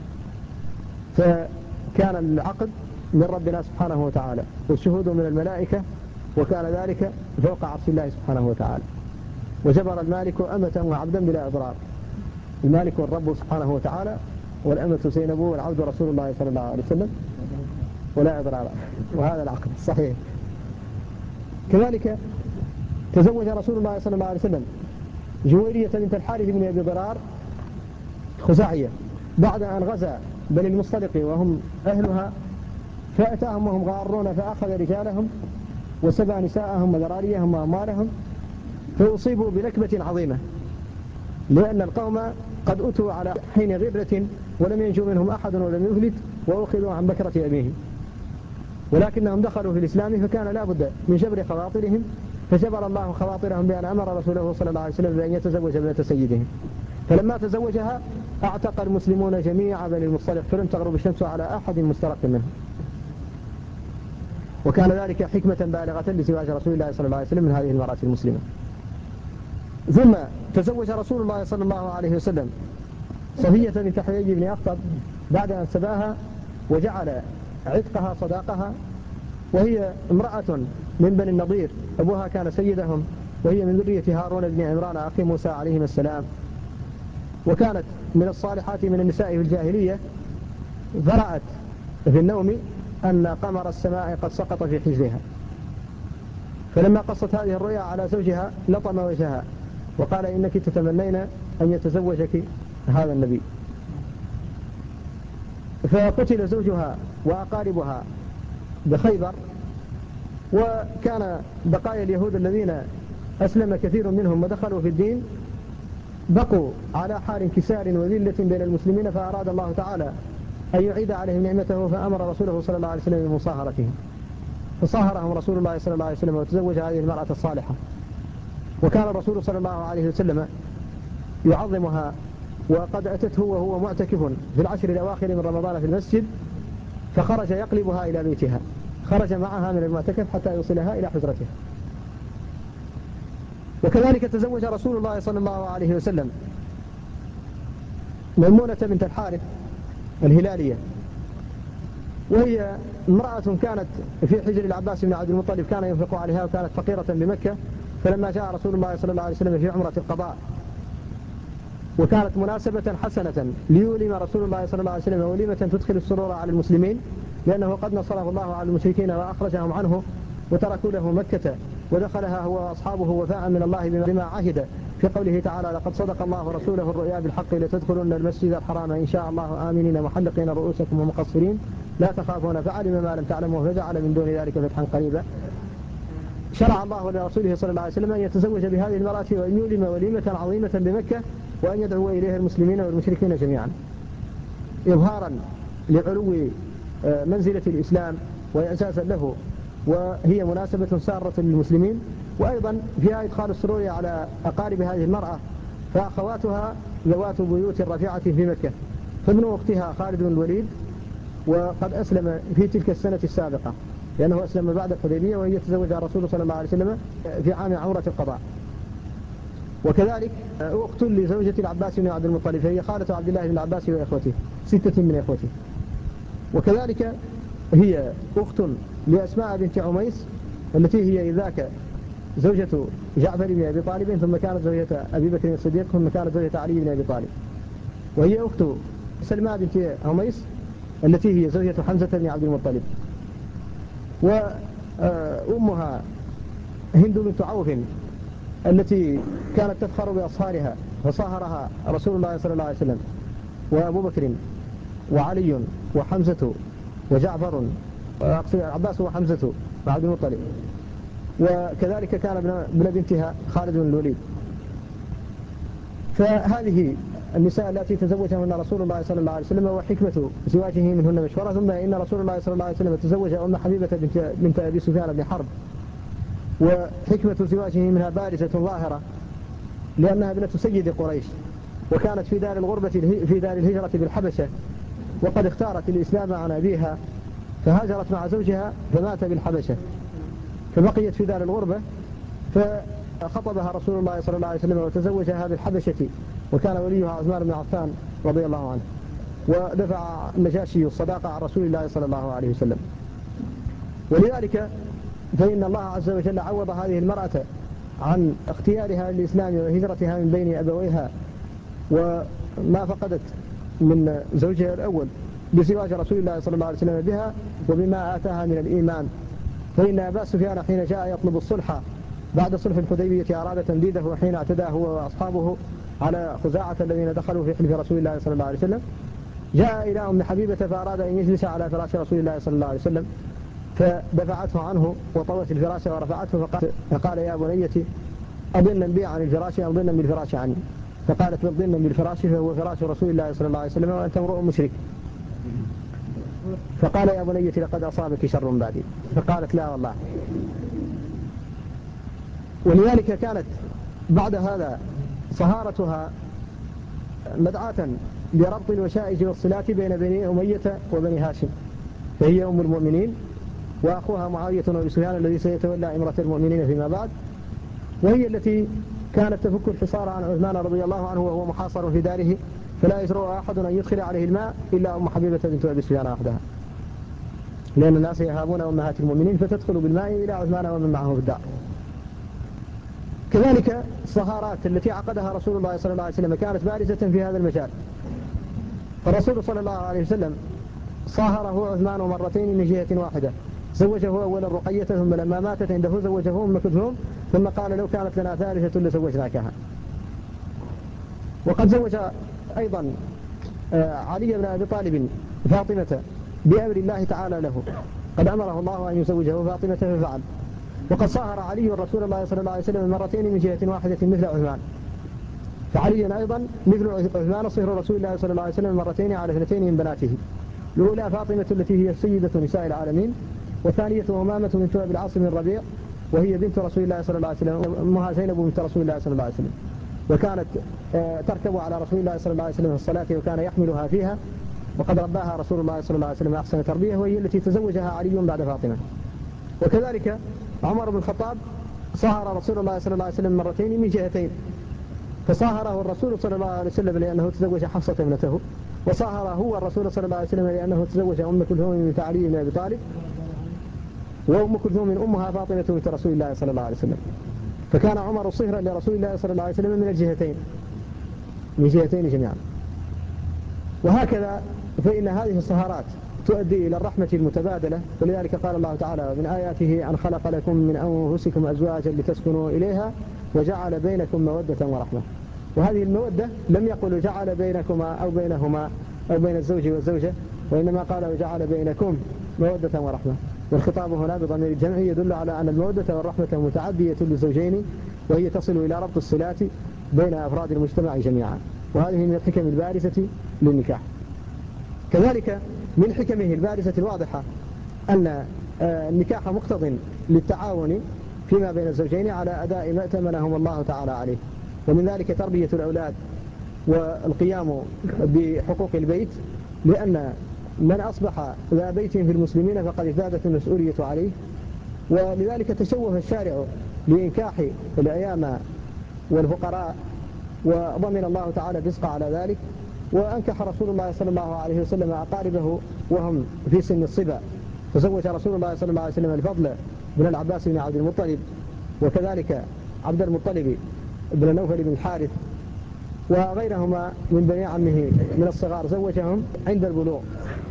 فكان العقد من ربنا سبحانه وتعالى والشهود من الملائكة، وكان ذلك فوق عرش الله سبحانه وتعالى. وجبر المالك أمة وعبدا بلا إضرار، المالك والرب سبحانه وتعالى، والأمة زينب والعبد رسول الله صلى الله عليه وسلم ولا إضرار، وهذا العقد صحيح. كذلك تزوج رسول الله صلى الله عليه وسلم جويرية بنت الحارث بن أبي ضرار خزاعية بعد أن غزا بني المصطلق وهم أهلها، فأتاهم وهم غارون فأخذ رجالهم وسبى نساءهم وذراريهم وأموالهم، فأصيبوا بنكبة عظيمة، لأن القوم قد أتوا على حين غرة ولم ينجو منهم أحد ولم يفلت، وأخذوا عن بكرة أبيهم، ولكنهم دخلوا في الإسلام فكان لا بد من جبر خواطرهم، فجبر الله خواطرهم بأن أمر رسوله صلى الله عليه وسلم بأن يتزوج ابنة سيدهم. فلما تزوجها اعتق المسلمون جميع بني المصطلق، فلم تغرب الشمس على أحد مسترق منهم، وكان ذلك حكمة بالغة لزواج رسول الله صلى الله عليه وسلم من هذه المرأة المسلمة. ثم تزوج رسول الله صلى الله عليه وسلم صفية بنت حيي بن أخطب بعد أن سباها، وجعل عتقها صداقها، وهي امرأة من بني النضير، أبوها كان سيدهم، وهي من ذرية هارون بن عمران أخي موسى عليهما السلام، وكانت من الصالحات من النساء في الجاهلية. فرأت في النوم أن قمر السماء قد سقط في حجرها، فلما قصت هذه الرؤيا على زوجها لطم وجهها وقال إنك تتمنين أن يتزوجك هذا النبي. فقتل زوجها وأقاربها بخيبر، وكان بقايا اليهود الذين أسلم كثير منهم ودخلوا في الدين بقوا على حال انكسار وذلة بين المسلمين، فأراد الله تعالى أن يعيد عليهم نعمته، فأمر رسوله صلى الله عليه وسلم بمصاهرتهم، فصاهرهم رسول الله صلى الله عليه وسلم وتزوج هذه المرأة الصالحة. وكان الرسول صلى الله عليه وسلم يعظمها، وقد أتته وهو معتكف في العشر الأواخر من رمضان في المسجد، فخرج يقلبها إلى بيتها، خرج معها من المعتكف حتى يوصلها إلى حجرته. وكذلك تزوج رسول الله صلى الله عليه وسلم ميمونة بنت الحارث الهلالية، وهي امرأة كانت في حجر العباس بن عبد المطلب، كان ينفق عليها وكانت فقيرة بمكة، فلما جاء رسول الله صلى الله عليه وسلم في عمرة القضاء، وكانت مناسبة حسنة ليولم رسول الله صلى الله عليه وسلم وليمة تدخل السرور على المسلمين، لأنه قد نصره الله على المشركين وأخرجهم عنه وتركوا له مكة، ودخلها هو وأصحابه وفاء من الله بما عهد في قوله تعالى لقد صدق الله رسوله الرؤيا بالحق لتدخلن المسجد الحرام إن شاء الله آمنين محلقين رؤوسكم ومقصرين لا تخافون، فعلم ما لم تعلموا فجعل من دون ذلك فتحا قريبا. شرع الله لرسوله صلى الله عليه وسلم أن يتزوج بهذه المرأة وأن يولم وليمة عظيمة بمكة، وأن يدعو إليها المسلمين والمشركين جميعا، إظهارا لعلو منزلة الإسلام وإعزازا له، وهي مناسبة سارة للمسلمين. وأيضا فيها إدخال السرور على أقارب هذه المرأة، فأخواتها ذوات بيوت رفيعة في مكة، فابن أختها خالد بن الوليد وقد أسلم في تلك السنة السابقة، لأنه أسلم بعد الحديبية، وهي تزوجها الرسول صلى الله عليه وسلم في عام عمرة القضاء. وكذلك أخت لزوجة العباس بن عبد المطلب، فهي خالة عبد الله بن العباس وإخوته، ستة من إخوته. وكذلك هي أخت لأسماء بنت عميس التي هي ذاك زوجة جعفر بن أبي طالب، ثم كانت زوجة أبي بكر الصديق، ثم كانت زوجة علي بن أبي طالب. وهي أخت سلمى بنت عميس التي هي زوجة حمزة بن عبد المطلب. وأمها هند بنت عوف التي كانت تفخر بأصهارها، فصاهرها رسول الله صلى الله عليه وسلم وأبو بكر وعلي وحمزة وجعفر، أقصد العباس وحمزة وعبد المطلب. وكذلك كان ابن بنتها خالد بن الوليد. فهذه النساء التي تزوجهن رسول الله صلى الله عليه وسلم، وحكمة زواجه منهن مشهورة. ثم إن رسول الله صلى الله عليه وسلم تزوج أم حبيبة بنت, بنت أبي سفيان بن حرب، وحكمة زواجه منها بارزة ظاهرة، لأنها ابنة سيد قريش، وكانت في دار الغربة في دار الهجرة بالحبشة، وقد اختارت الإسلام عن أبيها، فهاجرت مع زوجها فمات بالحبشة، فبقيت في دار الغربة، فخطبها رسول الله صلى الله عليه وسلم وتزوجها بالحبشة، وكان وليها عثمان بن عفان رضي الله عنه، ودفع النجاشي الصداقة عن رسول الله صلى الله عليه وسلم. ولذلك فإن الله عز وجل عوض هذه المرأة عن اختيارها للإسلام وهجرتها من بين أبويها وما فقدت من زوجها الأول بزواج رسول الله صلى الله عليه وسلم بها، وبما آتاها من الإيمان. فإن أبا سفيان حين جاء يطلب الصلح بعد صلح الحديبية أراد تمديده، وحين اعتدى هو وأصحابه على خزاعة الذين دخلوا في حلف رسول الله صلى الله عليه وسلم، جاء إلى أم حبيبة فأراد أن يجلس على فراش رسول الله صلى الله عليه وسلم، فدفعته عنه وطوت الفراش ورفعته، فقال يا بنيتي أضلنا بي عن الفراش أو ضلنا بالفراش عني؟ فقالت بل ضلنا بالفراش، فهو فراش رسول الله صلى الله عليه وسلم وأنت امرؤ مشرك. فقال يا بنيتي لقد أصابك شر بعدي، فقالت لا والله. ولذلك كانت بعد هذا صهارتها مدعاة لربط الوشائج والصلات بين بني أمية وبني هاشم، فهي أم المؤمنين، وأخوها معاوية وأبي سفيان الذي سيتولى إمرة المؤمنين فيما بعد، وهي التي كانت تفك الحصار عن عثمان رضي الله عنه وهو محاصر في داره، فلا يجرؤ أحد أن يدخل عليه الماء إلا أم حبيبة بنت أبي سفيان وحدها، لأن الناس يهابون أمهات المؤمنين، فتدخل بالماء إلى عثمان ومن معه في الدار. كذلك الصهارات التي عقدها رسول الله صلى الله عليه وسلم كانت بارزة في هذا المجال. فالرسول صلى الله عليه وسلم صاهره عثمان مرتين من جهة واحدة، زوجه أولا رقية، ثم لما ماتت عنده زوجه أم كلثوم، ثم قال لو كانت لنا ثالثة لزوجناكها. وقد زوج أيضا علي بن أبي طالب فاطمة بأمر الله تعالى له، قد أمره الله أن يزوجه فاطمة ففعل. وقد صاهر علي رسول الله صلى الله عليه وسلم مرتين من جهة واحدة مثل عثمان، فعلي أيضا مثل عثمان صهر رسول الله صلى الله عليه وسلم مرتين على اثنتين من بناته، الأولى فاطمة التي هي سيدة نساء العالمين، والثانية أمامة بنت أبي العاص بن الربيع، وهي بنت رسول الله صلى الله عليه وسلم، أمها زينب بنت رسول الله صلى الله عليه وسلم، وكانت تركب على رسول الله صلى الله عليه وسلم في الصلاة وكان يحملها فيها، وقد رباها رسول الله صلى الله عليه وسلم أحسن تربية، وهي التي تزوجها علي بعد فاطمة. وكذلك عمر بن الخطاب صاهر رسول الله صلى الله عليه وسلم مرتين من جهتين، فصاهره الرسول صلى الله عليه وسلم لأنه تزوج حفصة ابنته، وصاهره هو الرسول صلى الله عليه وسلم لأنه تزوج أم كلثوم من علي بن أبي طالب، وأم كلثوم من أمها فاطمة بنت رسول الله صلى الله عليه وسلم، فكان عمر صهرا لرسول الله صلى الله عليه وسلم من الجهتين من جهتين جميعا. وهكذا فإن هذه الصهارات تؤدي إلى الرحمة المتبادلة، ولذلك قال الله تعالى من آياته أن خلق لكم من أنفسكم أزواجا لتسكنوا إليها وجعل بينكم مودة ورحمة. وهذه المودة لم يقل جعل بينكما أو بينهما أو بين الزوج والزوجة، وإنما قال وجعل بينكم مودة ورحمة، والخطاب هنا بضمير الجمع يدل على أن المودة والرحمة متعدية للزوجين، وهي تصل إلى ربط الصلات بين أفراد المجتمع جميعا، وهذه من الحكم البارزة للنكاح. كذلك من حكمه البارزة الواضحة أن النكاح مقتض للتعاون فيما بين الزوجين على أداء ما ائتمنهم الله تعالى عليه. ومن ذلك تربية الأولاد والقيام بحقوق البيت، لأن من أصبح ذا بيت في المسلمين فقد ازدادت المسؤولية عليه. ولذلك تشوه الشارع لإنكاح الأيام والفقراء، وضمن الله تعالى الرزق على ذلك. وأنكح رسول الله صلى الله عليه وسلم أقاربه وهم في سن الصبا، تزوج رسول الله صلى الله عليه وسلم الفضل بن العباس بن عبد المطلب، وكذلك عبد المطلب بن نوفل بن الحارث وغيرهما من بني عمه من الصغار، زوجهم عند البلوغ.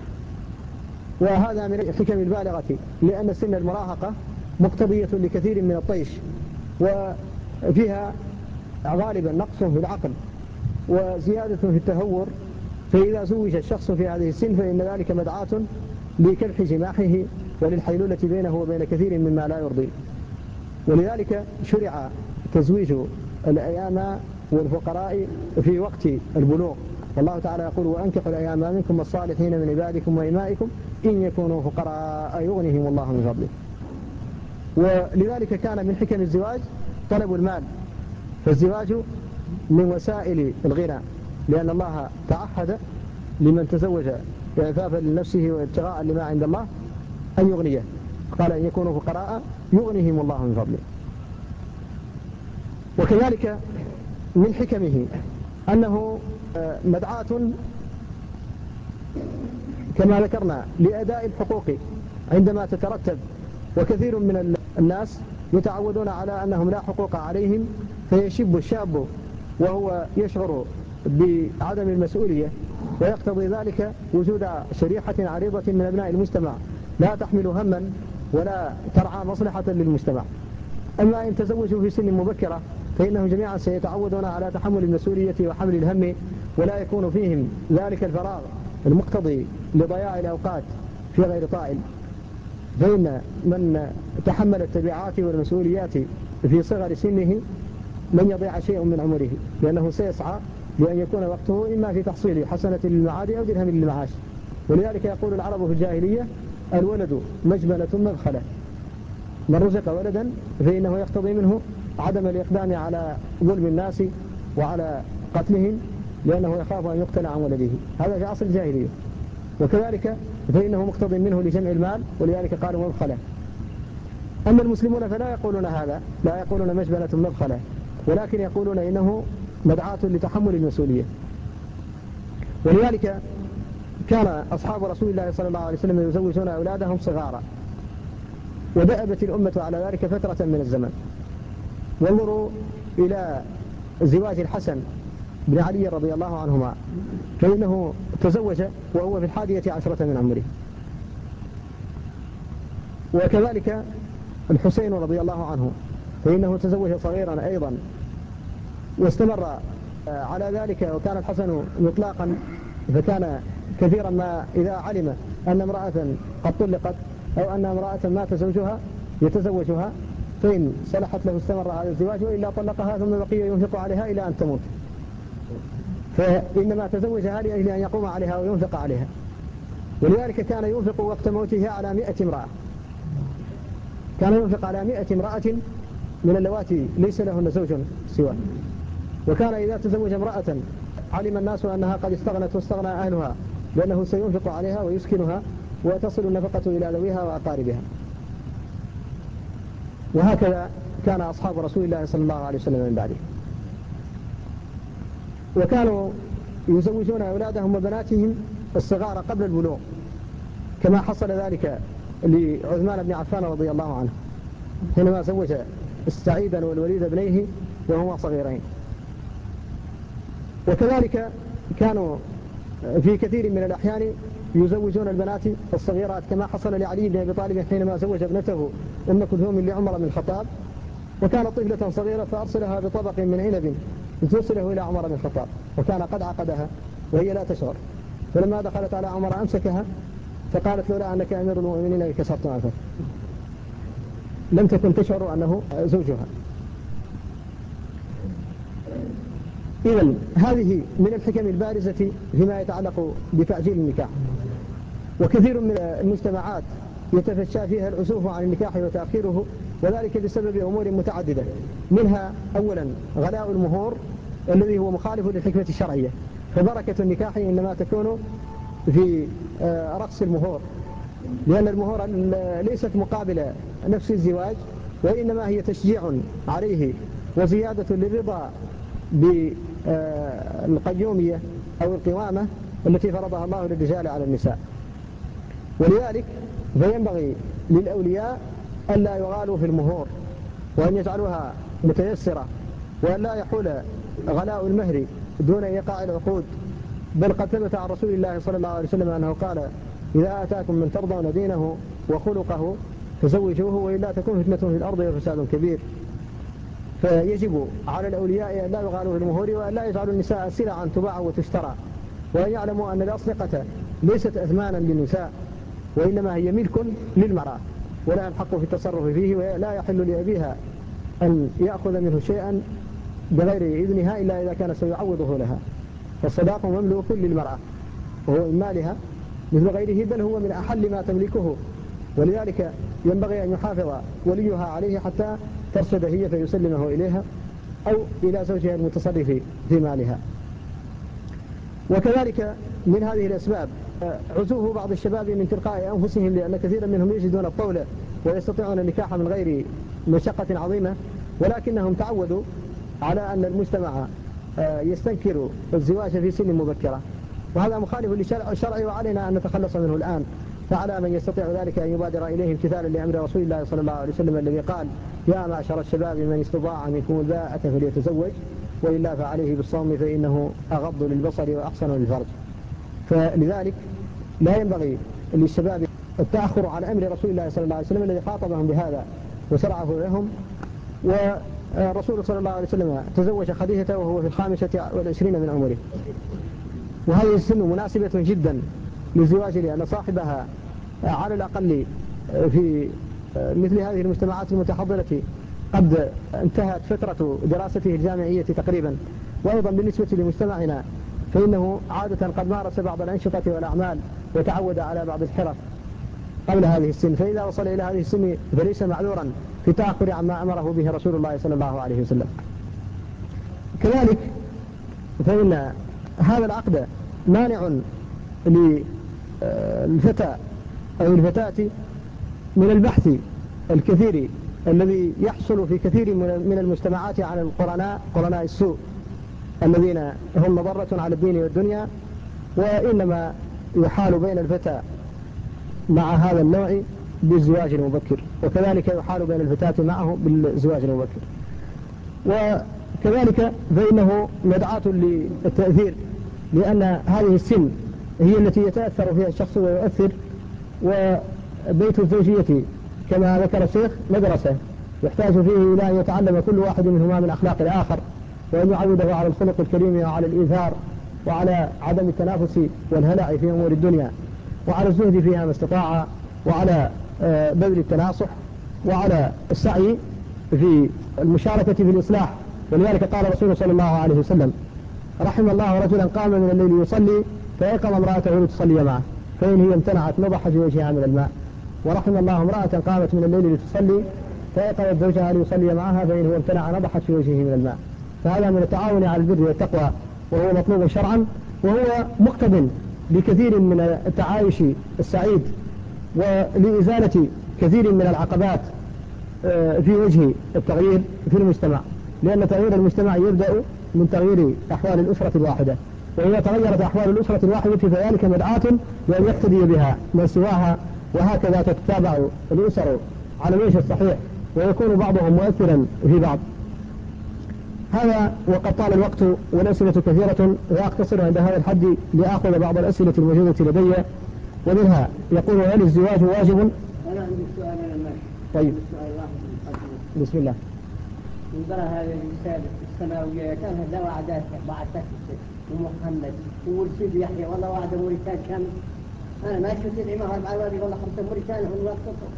وهذا من الحكم البالغة، لأن سن المراهقة مقتضية لكثير من الطيش، وفيها غالبا نقص في العقل وزيادة في التهور. فإذا زوج الشخص في هذه السن فإن ذلك مدعاة لكبح جماحه وللحيلولة بينه وبين كثير مما لا يرضي. ولذلك شرع تزويج الأيام والفقراء في وقت البلوغ، والله تعالى يقول: وأنكحوا الأيام منكم والصالحين من عبادكم وإمائكم إن يكونوا فقراء يغنيهم الله من فضله. ولذلك كان من حكم الزواج طلب المال، فالزواج من وسائل الغنى، لأن الله تعهد لمن تزوج إعفافا لنفسه وابتغاء لما عند الله أن يغنيه، قال: إن يكونوا فقراء يغنيهم الله من فضله. وكذلك من حكمه أنه مدعاة كما ذكرنا لأداء الحقوق عندما تترتب. وكثير من الناس يتعودون على أنهم لا حقوق عليهم، فيشب الشاب وهو يشعر بعدم المسؤولية، ويقتضي ذلك وجود شريحة عريضة من أبناء المجتمع لا تحمل هما ولا ترعى مصلحة للمجتمع. أما إن تزوجوا في سن مبكرة فإنهم جميعا سيتعودون على تحمل المسؤولية وحمل الهم، ولا يكون فيهم ذلك الفراغ المقتضي لضياع الأوقات في غير طائل. فإن من تحمل التبعات والمسؤوليات في صغر سنه لن يضيع شيء من عمره، لأنه سيسعى لأن يكون وقته إما في تحصيل حسنة للمعاد أو درهم للمعاش. ولذلك يقول العرب في الجاهلية: الولد مجبلة مبخلة. من رزق ولدا فإنه يقتضي منه عدم الإقدام على ظلم الناس وعلى قتلهم، لأنه يخاف أن يقتل عن ولده. هذا في عصر الجاهلية. وكذلك فإنه مقتضي منه لجمع المال، ولذلك قالوا مبخلة. أما المسلمون فلا يقولون هذا، لا يقولون مجبلة مبخلة، ولكن يقولون إنه مدعاة لتحمل المسؤولية. ولذلك كان أصحاب رسول الله صلى الله عليه وسلم يزوجون أولادهم صغارا، ودأبت الأمة على ذلك فترة من الزمن. وانظروا إلى زواج الحسن بن علي رضي الله عنهما، فإنه تزوج وهو في الحادية عشرة من عمره. وكذلك الحسين رضي الله عنه، فإنه تزوج صغيرا أيضا واستمر على ذلك. وكان الحسن مطلقا، فكان كثيرا ما إذا علم أن امرأة قد طلقت أو أن امرأة مات زوجها يتزوجها، فإن صلحت له استمر هذا الزواج، وإلا طلقها ثم بقي ينفق عليها إلى أن تموت. فإنما تزوجها لأجل أن يقوم عليها وينفق عليها. ولذلك كان ينفق وقت موته على مئة امرأة، كان ينفق على مئة امرأة من اللواتي ليس لهن زوج سواه. وكان إذا تزوج امرأة علم الناس أنها قد استغنت واستغنى أهلها، لأنه سينفق عليها ويسكنها وتصل النفقة إلى ذويها وأقاربها. وهكذا كان أصحاب رسول الله صلى الله عليه وسلم من بعده. وكانوا يزوجون أولادهم وبناتهم الصغار قبل البلوغ، كما حصل ذلك لعثمان بن عفان رضي الله عنه حينما زوج السعيد والوليد ابنيه وهما صغيرين. وكذلك كانوا في كثير من الأحيان يزوجون البنات الصغيرات، كما حصل لعلي بن أبي طالب حينما زوج ابنته أم كلثوم لعمر بن الخطاب، وكانت طفلة صغيرة فأرسلها بطبق من عنب توصله إلى عمر بن الخطاب، وكان قد عقدها وهي لا تشعر. فلما دخلت على عمر أمسكها فقالت: لولا أنك أمير المؤمنين لكسرت أنفك. لم تكن تشعر أنه زوجها. إذن هذه من الحكم البارزة فيما يتعلق بتعجيل النكاح. وكثير من المجتمعات يتفشى فيها العسوف عن النكاح وتأخيره، وذلك بسبب أمور متعددة، منها أولا غلاء المهور الذي هو مخالف للحكمة الشرعية، فبركة النكاح إنما تكون في رقص المهور، لأن المهور ليست مقابلة نفس الزواج، وإنما هي تشجيع عليه وزيادة للرضا بالقيومية أو القوامة التي فرضها الله للرجال على النساء. ولذلك فينبغي للأولياء أن لا يغالوا في المهور، وأن يجعلوها متيسرة، وأن لا يحول غلاء المهر دون إيقاع العقود، بل قد ثبت عن رسول الله صلى الله عليه وسلم أنه قال: إذا أتاكم من ترضون دينه وخلقه فزوجوه، وإلا تكون فتنة في الأرض وفساد كبير. فيجب على الأولياء أن لا يغالوا في المهور، وأن لا يجعلوا النساء سلعا تباع وتشترى، وأن يعلموا أن الأصدقة ليست أثمانا للنساء، وإنما هي ملك للمرأة، ولا الحق في التصرف فيه، ولا يحل لأبيها أن يأخذ منه شيئا بغير إذنها إلا إذا كان سيعوضه لها. فالصداق مملوك للمرأة، وهو من مالها مثل غيره، بل هو من أحل ما تملكه، ولذلك ينبغي أن يحافظ وليها عليه حتى ترشد هي فيسلمه إليها أو إلى زوجها المتصرف في مالها. وكذلك من هذه الأسباب عزوه بعض الشباب من تلقاء أنفسهم، لأن كثيرا منهم يجدون الطولة ويستطيعون النكاح من غير مشقة عظيمة، ولكنهم تعودوا على أن المجتمع يستنكر الزواج في سن مبكرة، وهذا مخالف للشرع، وعلينا أن نتخلص منه الآن. فعلى من يستطيع ذلك أن يبادر إليه امتثالا لأمر رسول الله صلى الله عليه وسلم الذي قال: يا معشر الشباب من استطاع منكم الباءة فليتزوج، وإلا فعليه بالصوم فإنه أغض للبصر وأحسن للفرج. فلذلك لا ينبغي للشباب التأخر على أمر رسول الله صلى الله عليه وسلم الذي خاطبهم بهذا وشرعه لهم. ورسول صلى الله عليه وسلم تزوج خديجة وهو في الخامسة والعشرين من عمره، وهذه السن مناسبة جدا للزواج، لأن صاحبها على الأقل في مثل هذه المجتمعات المتحضرة قد انتهت فترة دراسته الجامعية تقريبا، وأيضا بالنسبة لمجتمعنا فإنه عادة قد مارس بعض الأنشطة والأعمال وتعود على بعض الحرف قبل هذه السن، فإذا وصل إلى هذه السن فليس معذورا في تأخر عما أمره به رسول الله صلى الله عليه وسلم. كذلك فإن هذا العقد مانع للفتى أو الفتاة من البحث الكثير الذي يحصل في كثير من المجتمعات عن القرناء، قرناء السوء الذين هم مضرة على الدين والدنيا، وإنما يحال بين الفتى مع هذا النوع بالزواج المبكر، وكذلك يحال بين الفتاة معه بالزواج المبكر. وكذلك فإنه مدعاة للتأثير، لأن هذه السن هي التي يتأثر فيها الشخص ويؤثر. وبيت الزوجية كما ذكر الشيخ مدرسة يحتاج فيه إلى أن يتعلم كل واحد منهما من أخلاق الآخر، وأن يعوده على الخلق الكريم وعلى الإيثار وعلى عدم التنافس والهلع في أمور الدنيا، وعلى الزهد فيها ما استطاع، وعلى بذل التناصح، وعلى السعي في المشاركة في الإصلاح. ولذلك قال رسول صلى الله عليه وسلم: رحم الله رجلا قام من الليل يصلي فيقظ امرأته لتصلي معه، فإن هي امتنعت نضح في وجهها من الماء. ورحم الله امرأة قامت من الليل لتصلي فيقظت زوجها ليصلي معها، فإن هو امتنع نضحت في وجهه من الماء. فهذا من التعاون على البر والتقوى، وهو مطلوب شرعا، وهو مقتض لكثير من التعايش السعيد، ولإزالة كثير من العقبات في وجه التغيير في المجتمع، لأن تغيير المجتمع يبدأ من تغيير أحوال الأسرة الواحدة، وإذا تغيرت أحوال الأسرة الواحدة فذلك مدعاة لأن يقتدي بها من سواها، وهكذا تتتابع الأسر على الوجه الصحيح، ويكون بعضهم مؤثرا في بعض. هذا وقد طال الوقت والأسئلة كثيرة، وأقتصر عند هذا الحد لأخذ بعض الأسئلة الموجودة لدي. ومنها يقول: هل الزواج واجب؟ أنا عندي سؤال أنا ماشي. طيب. السؤال واحد. بسم الله. انظر هذه الرسالة السماوية كان هذا وعدات بعد تكتب ومحمد وولسيد يحيى والله وعد موريتان كامل. أنا ما شفت الإمام أربعة والله والله خمسة موريتان هم وقتهم.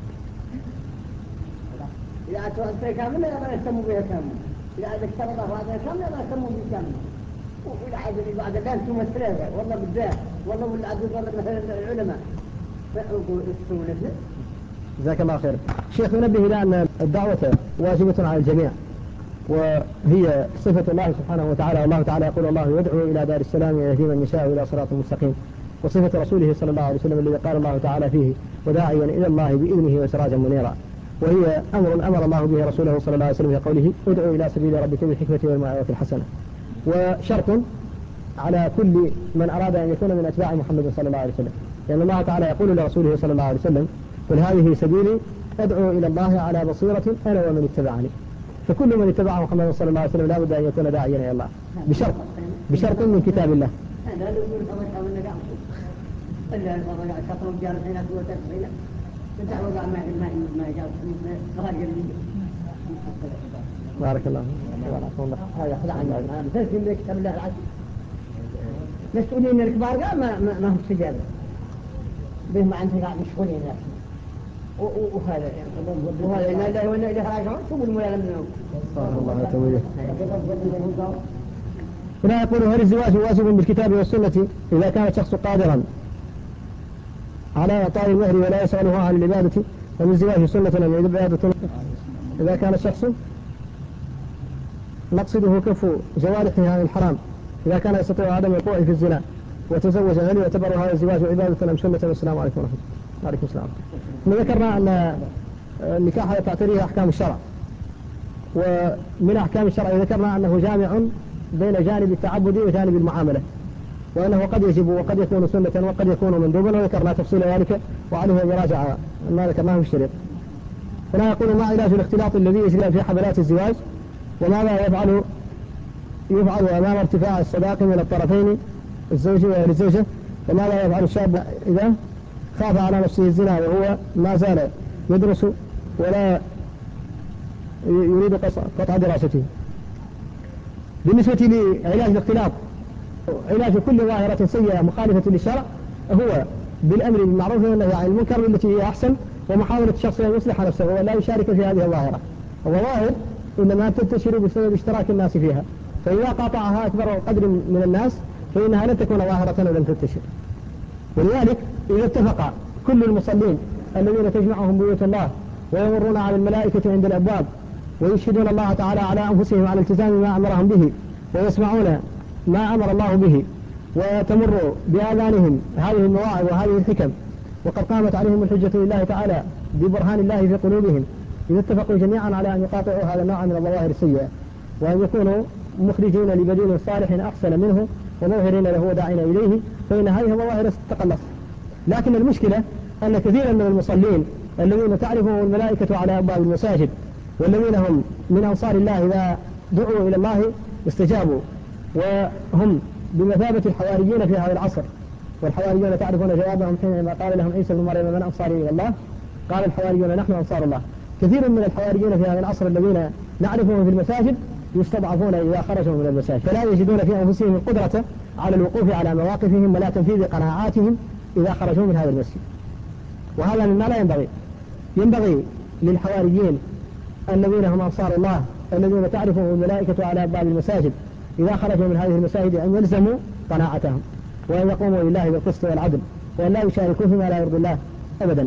إذا أتوقف كامل لا ما يسموا بها كامل. إذا أذكر الله وعدنا كامل لا يسموا بها كامل. وإذا عدد بعد الآن تمثلها والله بالذات والله والعدد والله العلماء فأقول السنة جزاك الله خير. شيخ ينبه إلى أن الدعوة واجبة على الجميع، وهي صفة الله سبحانه وتعالى، والله تعالى يقول الله يدعو إلى دار السلام ويهدي من يشاء إلى صراط مستقيم، وصفة رسوله صلى الله عليه وسلم الذي قال الله تعالى فيه وداعيا إلى الله بإذنه وسراجا منيرا، وهي أمر أمر الله به رسوله صلى الله عليه وسلم في قوله ادعو إلى سبيل ربك بالحكمة والموعظة الحسنة. وشرط على كل من أراد أن يكون من أتباع محمد صلى الله عليه وسلم، لأن الله تعالى يقول لرسوله صلى الله عليه وسلم قل هذه سبيلي أدعو إلى الله على بصيرة أنا ومن اتبعني، فكل من اتبع محمد صلى الله عليه وسلم لا بد أن يكون داعيا إلى الله بشرط بشرط من كتاب الله. بارك الله فيك. مسؤولين الكبار قال ما ما هم استجابة بهم عندهم قاعد مشغولين وهذا وهذا إن الله وإن إليه راجعون شو الملام منهم الله يتويه. هنا يقول هل الزواج واجب بالكتاب والسنة إذا كان الشخص قادرا على إعطاء المهر ولا يسأله عن العبادة، ومن الزواج سنة العبادة إذا كان الشخص مقصده كف جوارحه عن الحرام، إذا كان يستطيع عدم الوقوع في الزنا وتزوج، هل يعتبر هذا الزواج عبادة أم سنة؟ والسلام عليكم ورحمة الله. وعليكم السلام. ذكرنا أن النكاح تعتريه أحكام الشرع، ومن أحكام الشرع ذكرنا أنه جامع بين جانب التعبد وجانب المعاملة، وأنه قد يجب وقد يكون سنة وقد يكون مندوبا، وذكرنا تفصيل ذلك وعليه أن يراجع ما ذكرناه في الشريط. هنا يقول ما علاج الاختلاط الذي يجري في حفلات الزواج، وماذا يفعل يفعل أمام ارتفاع الصداق من الطرفين الزوج والزوجة، وماذا يفعل الشاب إذا خاف على نفسه الزنا وهو ما زال يدرس ولا يريد قطع دراسته. بالنسبة لعلاج الاختلاط، علاج كل ظاهرة سيئة مخالفة للشرع هو بالأمر بالمعروف والنهي عن المنكر التي هي أحسن، ومحاولة الشخص أن يصلح نفسه ولا يشارك في هذه الظاهرة. الظواهر إنما تنتشر بسبب اشتراك الناس فيها، فإذا قاطعها أكبر قدر من الناس فإنها لن تكون ظاهرة ولن تنتشر. ولذلك إذا اتفق كل المصلين الذين تجمعهم بيوت الله ويمرون على الملائكة عند الأبواب ويشهدون الله تعالى على أنفسهم على التزام ما أمرهم به ويسمعون ما أمر الله به وتمر بآذانهم هذه المواعظ وهذه الحكم وقد قامت عليهم الحجة لله تعالى ببرهان الله في قلوبهم، إذا اتفقوا جميعا على أن يقاطعوا هذا النوع من الظواهر السيئة وأن يكونوا مخرجين لبديل صالح أحسن منه ومظهرين له وداعين إليه، فإن هذه الظواهر ستتقلص. لكن المشكلة أن كثيرا من المصلين الذين تعرفهم الملائكة على أبواب المساجد والذين هم من أنصار الله إذا دعوا إلى الله استجابوا، وهم بمثابة الحواريين في هذا العصر، والحواريون تعرفون جوابهم حينما قال لهم عيسى بن مريم من أنصاري إلى الله؟ قال الحواريون نحن أنصار الله. كثير من الحواريين في هذا العصر الذين نعرفهم في المساجد يستضعفون إذا خرجوا من المساجد، فلا يجدون في أنفسهم القدرة على الوقوف على مواقفهم ولا تنفيذ قناعاتهم إذا خرجوا من هذا المسجد، وهذا مما لا ينبغي. ينبغي للحواريين الذين هم أنصار الله الذين تعرفهم الملائكة على أبواب المساجد إذا خرجوا من هذه المساجد أن يلزموا قناعتهم وأن يقوموا لله بالقسط والعدل وأن لا يشاركوا فيما لا يرضي الله أبدا.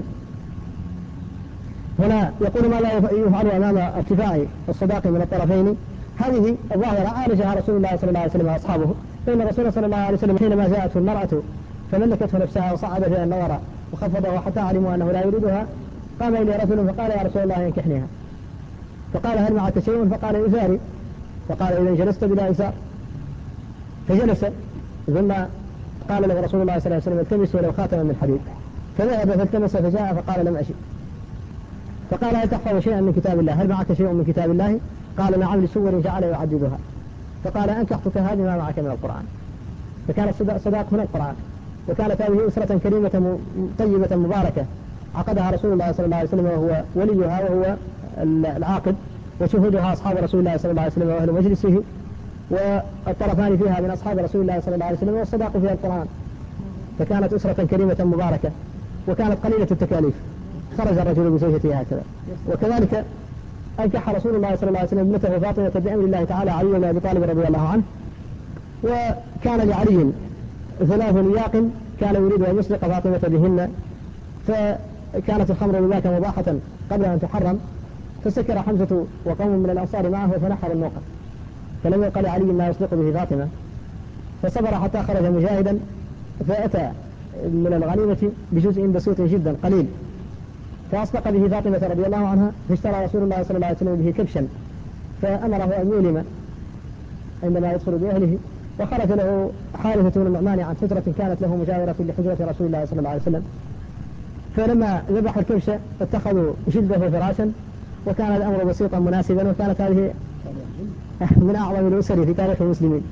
هنا يقول ما لا يفعل أمام ارتفاع الصداق من الطرفين. هذه الظاهرة عالجها رسول الله صلى الله عليه وسلم وأصحابه، فإن الرسول صلى الله عليه وسلم حينما جاءته المرأة فملكته نفسها وصعد فيها النظر وخفضها حتى علموا أنه لا يريدها، قام إلى رجل فقال يا رسول الله ينكحنيها، فقال هل معك شيء؟ فقال إزاري، فقال إذا جلست بلا إزار، فجلس. ثم قال له رسول الله صلى الله عليه وسلم التمس ولو خاتما من حديد، فذهب فالتمس فجاء فقال لم أشئ، فقال هل تحفظ شيئا من كتاب الله؟ هل معك شيء من كتاب الله؟ قال نعم لسور جعل يعددها، فقال أنكحتك هذه ما معك من القرآن، فكان الصداق من القرآن، وكانت هذه أسرة كريمة طيبة مباركة عقدها رسول الله صلى الله عليه وسلم وهو وليها وهو العاقد، وشهودها أصحاب رسول الله صلى الله عليه وسلم وأهل مجلسه، والطرفان فيها من أصحاب رسول الله صلى الله عليه وسلم، والصداق فيها القرآن، فكانت أسرة كريمة مباركة وكانت قليلة التكاليف. خرج الرجل بزوجته هكذا. وكذلك أنكح رسول الله صلى الله عليه وسلم ابنته فاطمة بأمر الله تعالى علي بن أبي طالب رضي الله عنه، وكان لعلي ثلاث نياق كان يريد أن يسرق فاطمة بهن، كانت الخمر بذاك مباحة قبل أن تحرم، فسكر حمزة وقوم من الأنصار معه فنحروا الموقف، فلم يقل علي ما يصدق به فاطمة، فصبر حتى خرج مجاهدا، فأتى من الغنيمة بجزء بسيط جدا قليل، فأصدق به فاطمة رضي الله عنها، فاشترى رسول الله صلى الله عليه وسلم به كبشا، فأمره أن يولم عندما يدخل بأهله. وخرج له حارثة بن النعمان عن فترة كانت له مجاورة لحجرة رسول الله صلى الله عليه وسلم، فلما ذبح الكبش اتخذوا جلده فراشا، وكان الأمر بسيطا مناسبا، وكانت هذه من أعظم الأسر في تاريخ المسلمين.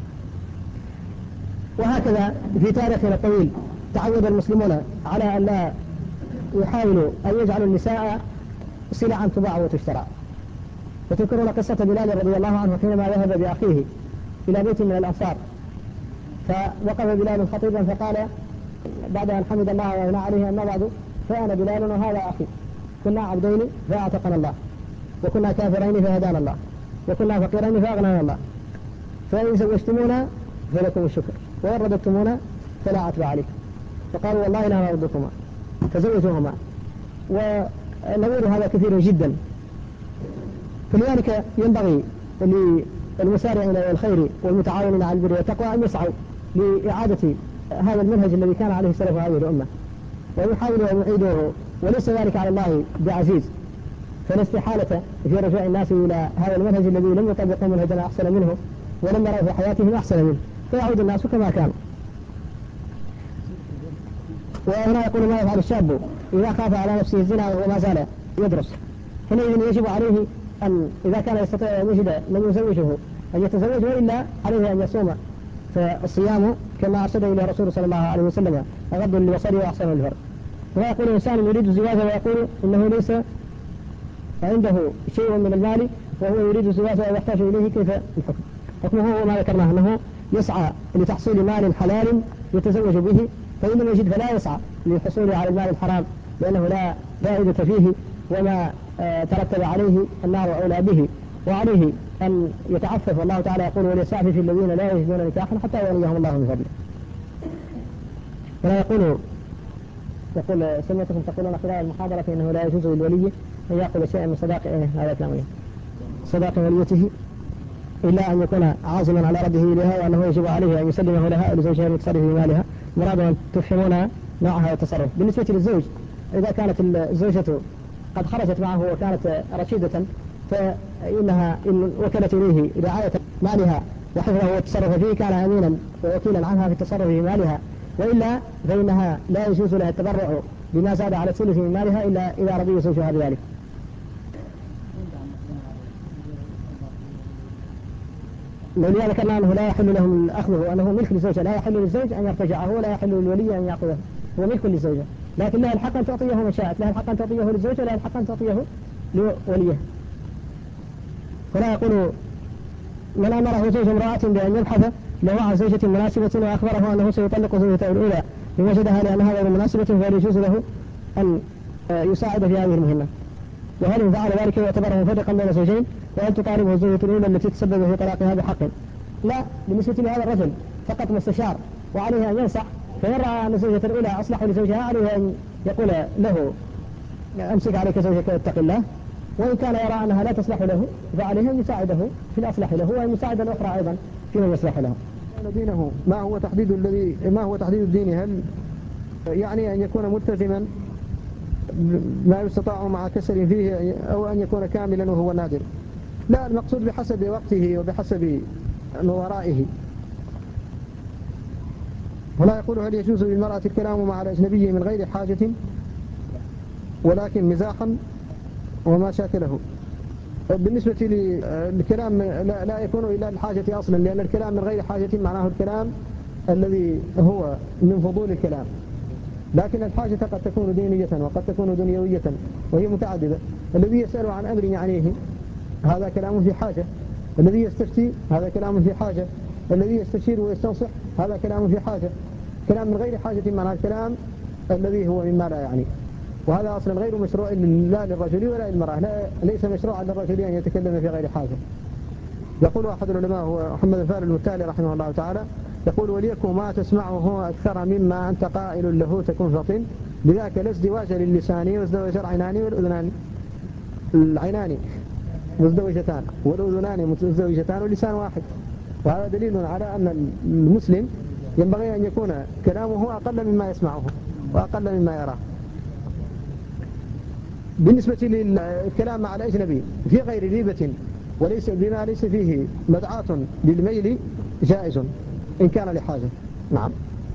وهكذا في تاريخنا الطويل تعود المسلمون على أن لا يحاولوا أن يجعلوا النساء سلعا تباع وتشترى. وتذكرون قصة بلال رضي الله عنه حينما ذهب بأخيه إلى بيت من الأنصار، فوقف بلال خطيبا فقال بعد أن حمد الله وأثنى عليه أما بعد، فأنا بلال وهذا أخي، كنا عبدين فأعتقنا الله، وكنا كافرين فهدانا الله، وكنا فقيرين فأغنانا الله، فإن زوجتمونا فلكم الشكر، وإن رددتمونا فلا عتب عليكم. فقالوا والله لا نردكما، فزوجوهما. ونظير هذا كثير جدا. فلذلك ينبغي للمسارعين إلى الخير والمتعاونين على البر والتقوى أن يسعوا لإعادة هذا المنهج الذي كان عليه السلف هذه الأمة، ويحاولوا أن يعيدوه، وليس ذلك على الله بعزيز، فلا استحالة في رجوع الناس إلى هذا المنهج الذي لم يطبقوا منهجا أحسن منه، ولم يروا في حياتهم أحسن منه، فيعود الناس كما كانوا. وهنا يقول ما يفعل الشاب إذا خاف على نفسه الزنا وهو ما زال يدرس، حينئذ يجب عليه أن إذا كان يستطيع أن يجد من يزوجه أن يتزوج، وإلا عليه أن يصوم، فالصيام كما أرشد إلى رسول صلى الله عليه وسلم أغض للبصر وأحسن للفرج. ويقول إنسان يريد الزواج ويقول إنه ليس عنده شيء من المال وهو يريد الزواج ويحتاج إليه، كيف الحكم؟ حكمه هو ما ذكرناه، أنه يسعى لتحصيل مال حلال يتزوج به، فإن لم يجد فلا يسعى للحصول على المال الحرام، لأنه لا فائدة فيه، وما ترتب عليه النار أولى به. وعليه أن يتعفف، والله تعالى يقول وليستعفف الذين لا يجدون نكاحا حتى يغنيهم الله من فضله. ولا يقول يقول سمعتكم تقولون خلال المحاضرة إنه لا يجوز للولي أن يأخذ شيئا من صداق إيه هذا كلامه صداق وليته، إلا أن يكون عازما على رده إليها، وأنه يجب عليه أن يسلمه لها لزوجها المتصرف في مالها. مراد أن تفهمون نوعها التصرف. بالنسبة للزوج، إذا كانت الزوجة قد خرجت معه وكانت رشيدة، فإنها إن وكلت إليه رعاية مالها وحفظه والتصرف فيه كان أمينا ووكيلا عنها في التصرف في مالها، وإلا فإنها لا يجوز لها التبرع بما زاد على الثلث من مالها إلا إذا رضي زوجها بذلك. ولذلك ذكرنا أنه لا يحل لهم أخذه، وأنه ملك للزوجة، لا يحل للزوج أن يرتجعه، ولا يحل للولي أن يأخذه، هو ملك للزوجة، لكن لها الحق أن تعطيه من شاءت، لها الحق أن تعطيه للزوجة، لها الحق أن تعطيه لوليه. فلا يقول من أمره زوج امرأة بأن يبحث له عن زوجة مناسبة وأخبره أنه سيطلق زوجته الأولى إن وجدها لأنها غير مناسبة، فهل يجوز له أن يساعد في هذه المهمة؟ وهل إن فعل ذلك يعتبر مفرقا بين زوجين؟ وهل تطالبه الزوجة الأولى التي تسبب في طلاقها بحق؟ لا، بالنسبة لهذا الرجل فقط مستشار، وعليه أن ينصح، فإن رأى أن الزوجة الأولى أصلح لزوجها عليه أن يقول له أمسك عليك زوجك واتق الله، وإن كان يرى أنها لا تصلح له فعليه أن يساعده في الأصلح له، وأن يساعد الأخرى أيضا فيما يصلح له. دينه ما هو تحديد الذي ما هو تحديد الدين؟ هل يعني أن يكون ملتزما ما يستطاع مع كسر فيه، أو أن يكون كاملا وهو نادر؟ لا، المقصود بحسب وقته وبحسب نظرائه. ولا يقول هل يجوز للمرأة الكلام مع الأجنبي من غير حاجة ولكن مزاحا وما شاكله؟ بالنسبة للكلام لا, لا يكون إلا الحاجة أصلا، لأن الكلام من غير حاجة معناه الكلام الذي هو من فضول الكلام، لكن الحاجة قد تكون دينية وقد تكون دنيوية وهي متعددة. الذي يسأل عن أمر يعنيه هذا كلام في حاجة، الذي يستفتي هذا كلام في حاجة، الذي يستشير ويستنصح هذا كلام في حاجة. كلام من غير حاجة معناه الكلام الذي هو مما لا يعني، وهذا أصلا غير مشروع لا للرجل ولا للمرأة، لا ليس مشروعا للرجل أن يتكلم في غير حاجة. يقول أحد العلماء هو محمد الفاري المتالي رحمه الله تعالى، يقول وليكن ما تسمعه أكثر مما أنت قائل له تكون فطن، لذلك لا ازدواج للسان وازدواج العينان والأذنان. العينان مزدوجتان والأذنان مزدوجتان واللسان واحد. وهذا دليل على أن المسلم ينبغي أن يكون كلامه أقل مما يسمعه وأقل مما يراه. بالنسبة للكلام مع الأجنبي في غير ريبة وليس بما ليس فيه مدعاة للميل جائز إن كان لحاجة. نعم.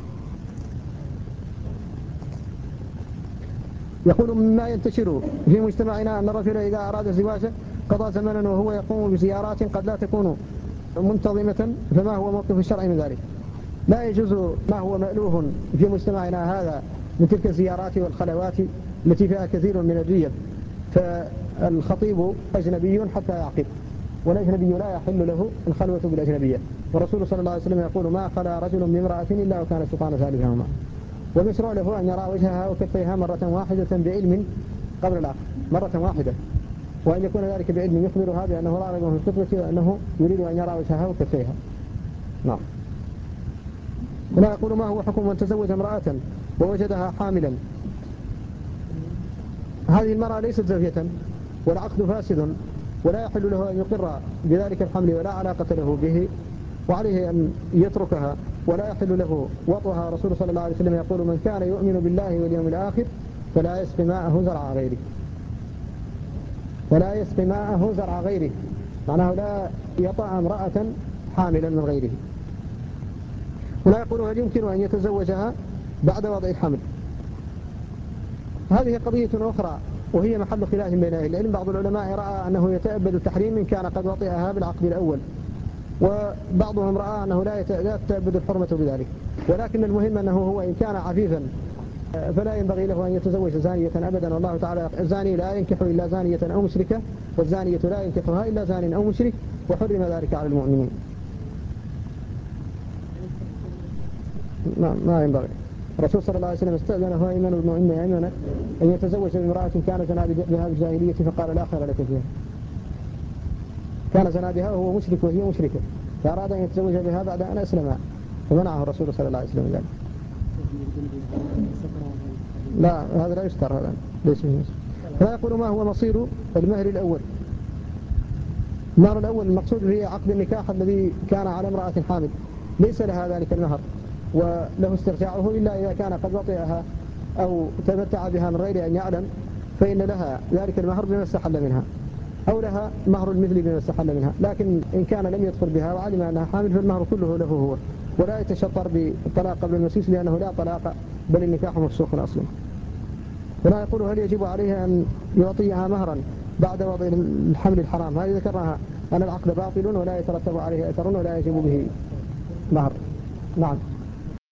يقول مما ينتشر في مجتمعنا أن الرجل إذا أراد الزواج قضى زمنا وهو يقوم بزيارات قد لا تكون منتظمة، فما هو موقف الشرع من ذلك؟ لا يجوز ما هو مألوف في مجتمعنا هذا من تلك الزيارات والخلوات التي فيها كثير من الريب. فالخطيب أجنبي حتى يعقد، والأجنبي لا يحل له الخلوة بالأجنبية، والرسول صلى الله عليه وسلم يقول ما خلا رجل بامرأة إلا وكان الشيطان ثالثهما. ومشروع له أن يرى وجهها وكفيها مرة واحدة بعلم قبل العقد مرة واحدة، وأن يكون ذلك بعلم يخبرها بأنه راغب في الخطبة وأنه يريد أن يرى وجهها وكفيها. نعم. هنا يقول ما هو حكم من تزوج امرأة ووجدها حاملا؟ هذه المرأة ليست زوجة والعقد فاسد ولا يحل له أن يقر بذلك الحمل ولا علاقة له به، وعليه أن يتركها ولا يحل له وطئها. رسول صلى الله عليه وسلم يقول من كان يؤمن بالله واليوم الآخر فلا يسقي ماءه زرع غيره، ولا يسقي ماءه زرع غيره، معناه لا يطأ امرأة حاملا من غيره. ولا يقول هل يمكن أن يتزوجها بعد وضع الحمل؟ هذه قضية أخرى وهي محل خلاف بين أهل العلم. بعض العلماء رأى أنه يتأبد التحريم إن كان قد وطئها بالعقد الأول، وبعضهم رأى أنه لا تتأبد الحرمة بذلك. ولكن المهم أنه هو إن كان عفيفا فلا ينبغي له أن يتزوج زانية أبدا. والله تعالى الزاني لا ينكح إلا زانية أو مشركة، والزانية لا ينكحها إلا زان أو مشرك، وحرم ذلك على المؤمنين. ما, ما ينبغي. الرسول صلى الله عليه وسلم استأذنه أيمن بن أم أيمن أن يتزوج بامرأة كان زنا بها بالجاهلية فقال لا خير لك فيها. كان زنا بها وهو مشرك وهي مشركة، فأراد أن يتزوج بها بعد أن أسلم فمنعه الرسول صلى الله عليه وسلم ذلك. لا هذا لا يستر، هذا ليس منه. لا يقول ما هو مصير المهر الأول؟ المهر الأول المقصود هي عقد النكاح الذي كان على امرأة حامل ليس لها ذلك المهر وله استرجاعه إلا إذا كان قد وطئها أو تمتع بها من غير أن يعلم، فإن لها ذلك المهر بما استحل منها، أو لها مهر المثل بما استحل منها. لكن إن كان لم يدخل بها وعلم أنها حامل فالمهر كله له هو، ولا يتشطر بالطلاق قبل المسيس لأنه لا طلاق بل النكاح مفسوخ أصلا. ولا يقول هل يجب عليها أن يعطيها مهرا بعد وضع الحمل الحرام؟ هذه ذكرها أن العقد باطل ولا يترتب عليه أثر ولا يجب به مهر. نعم.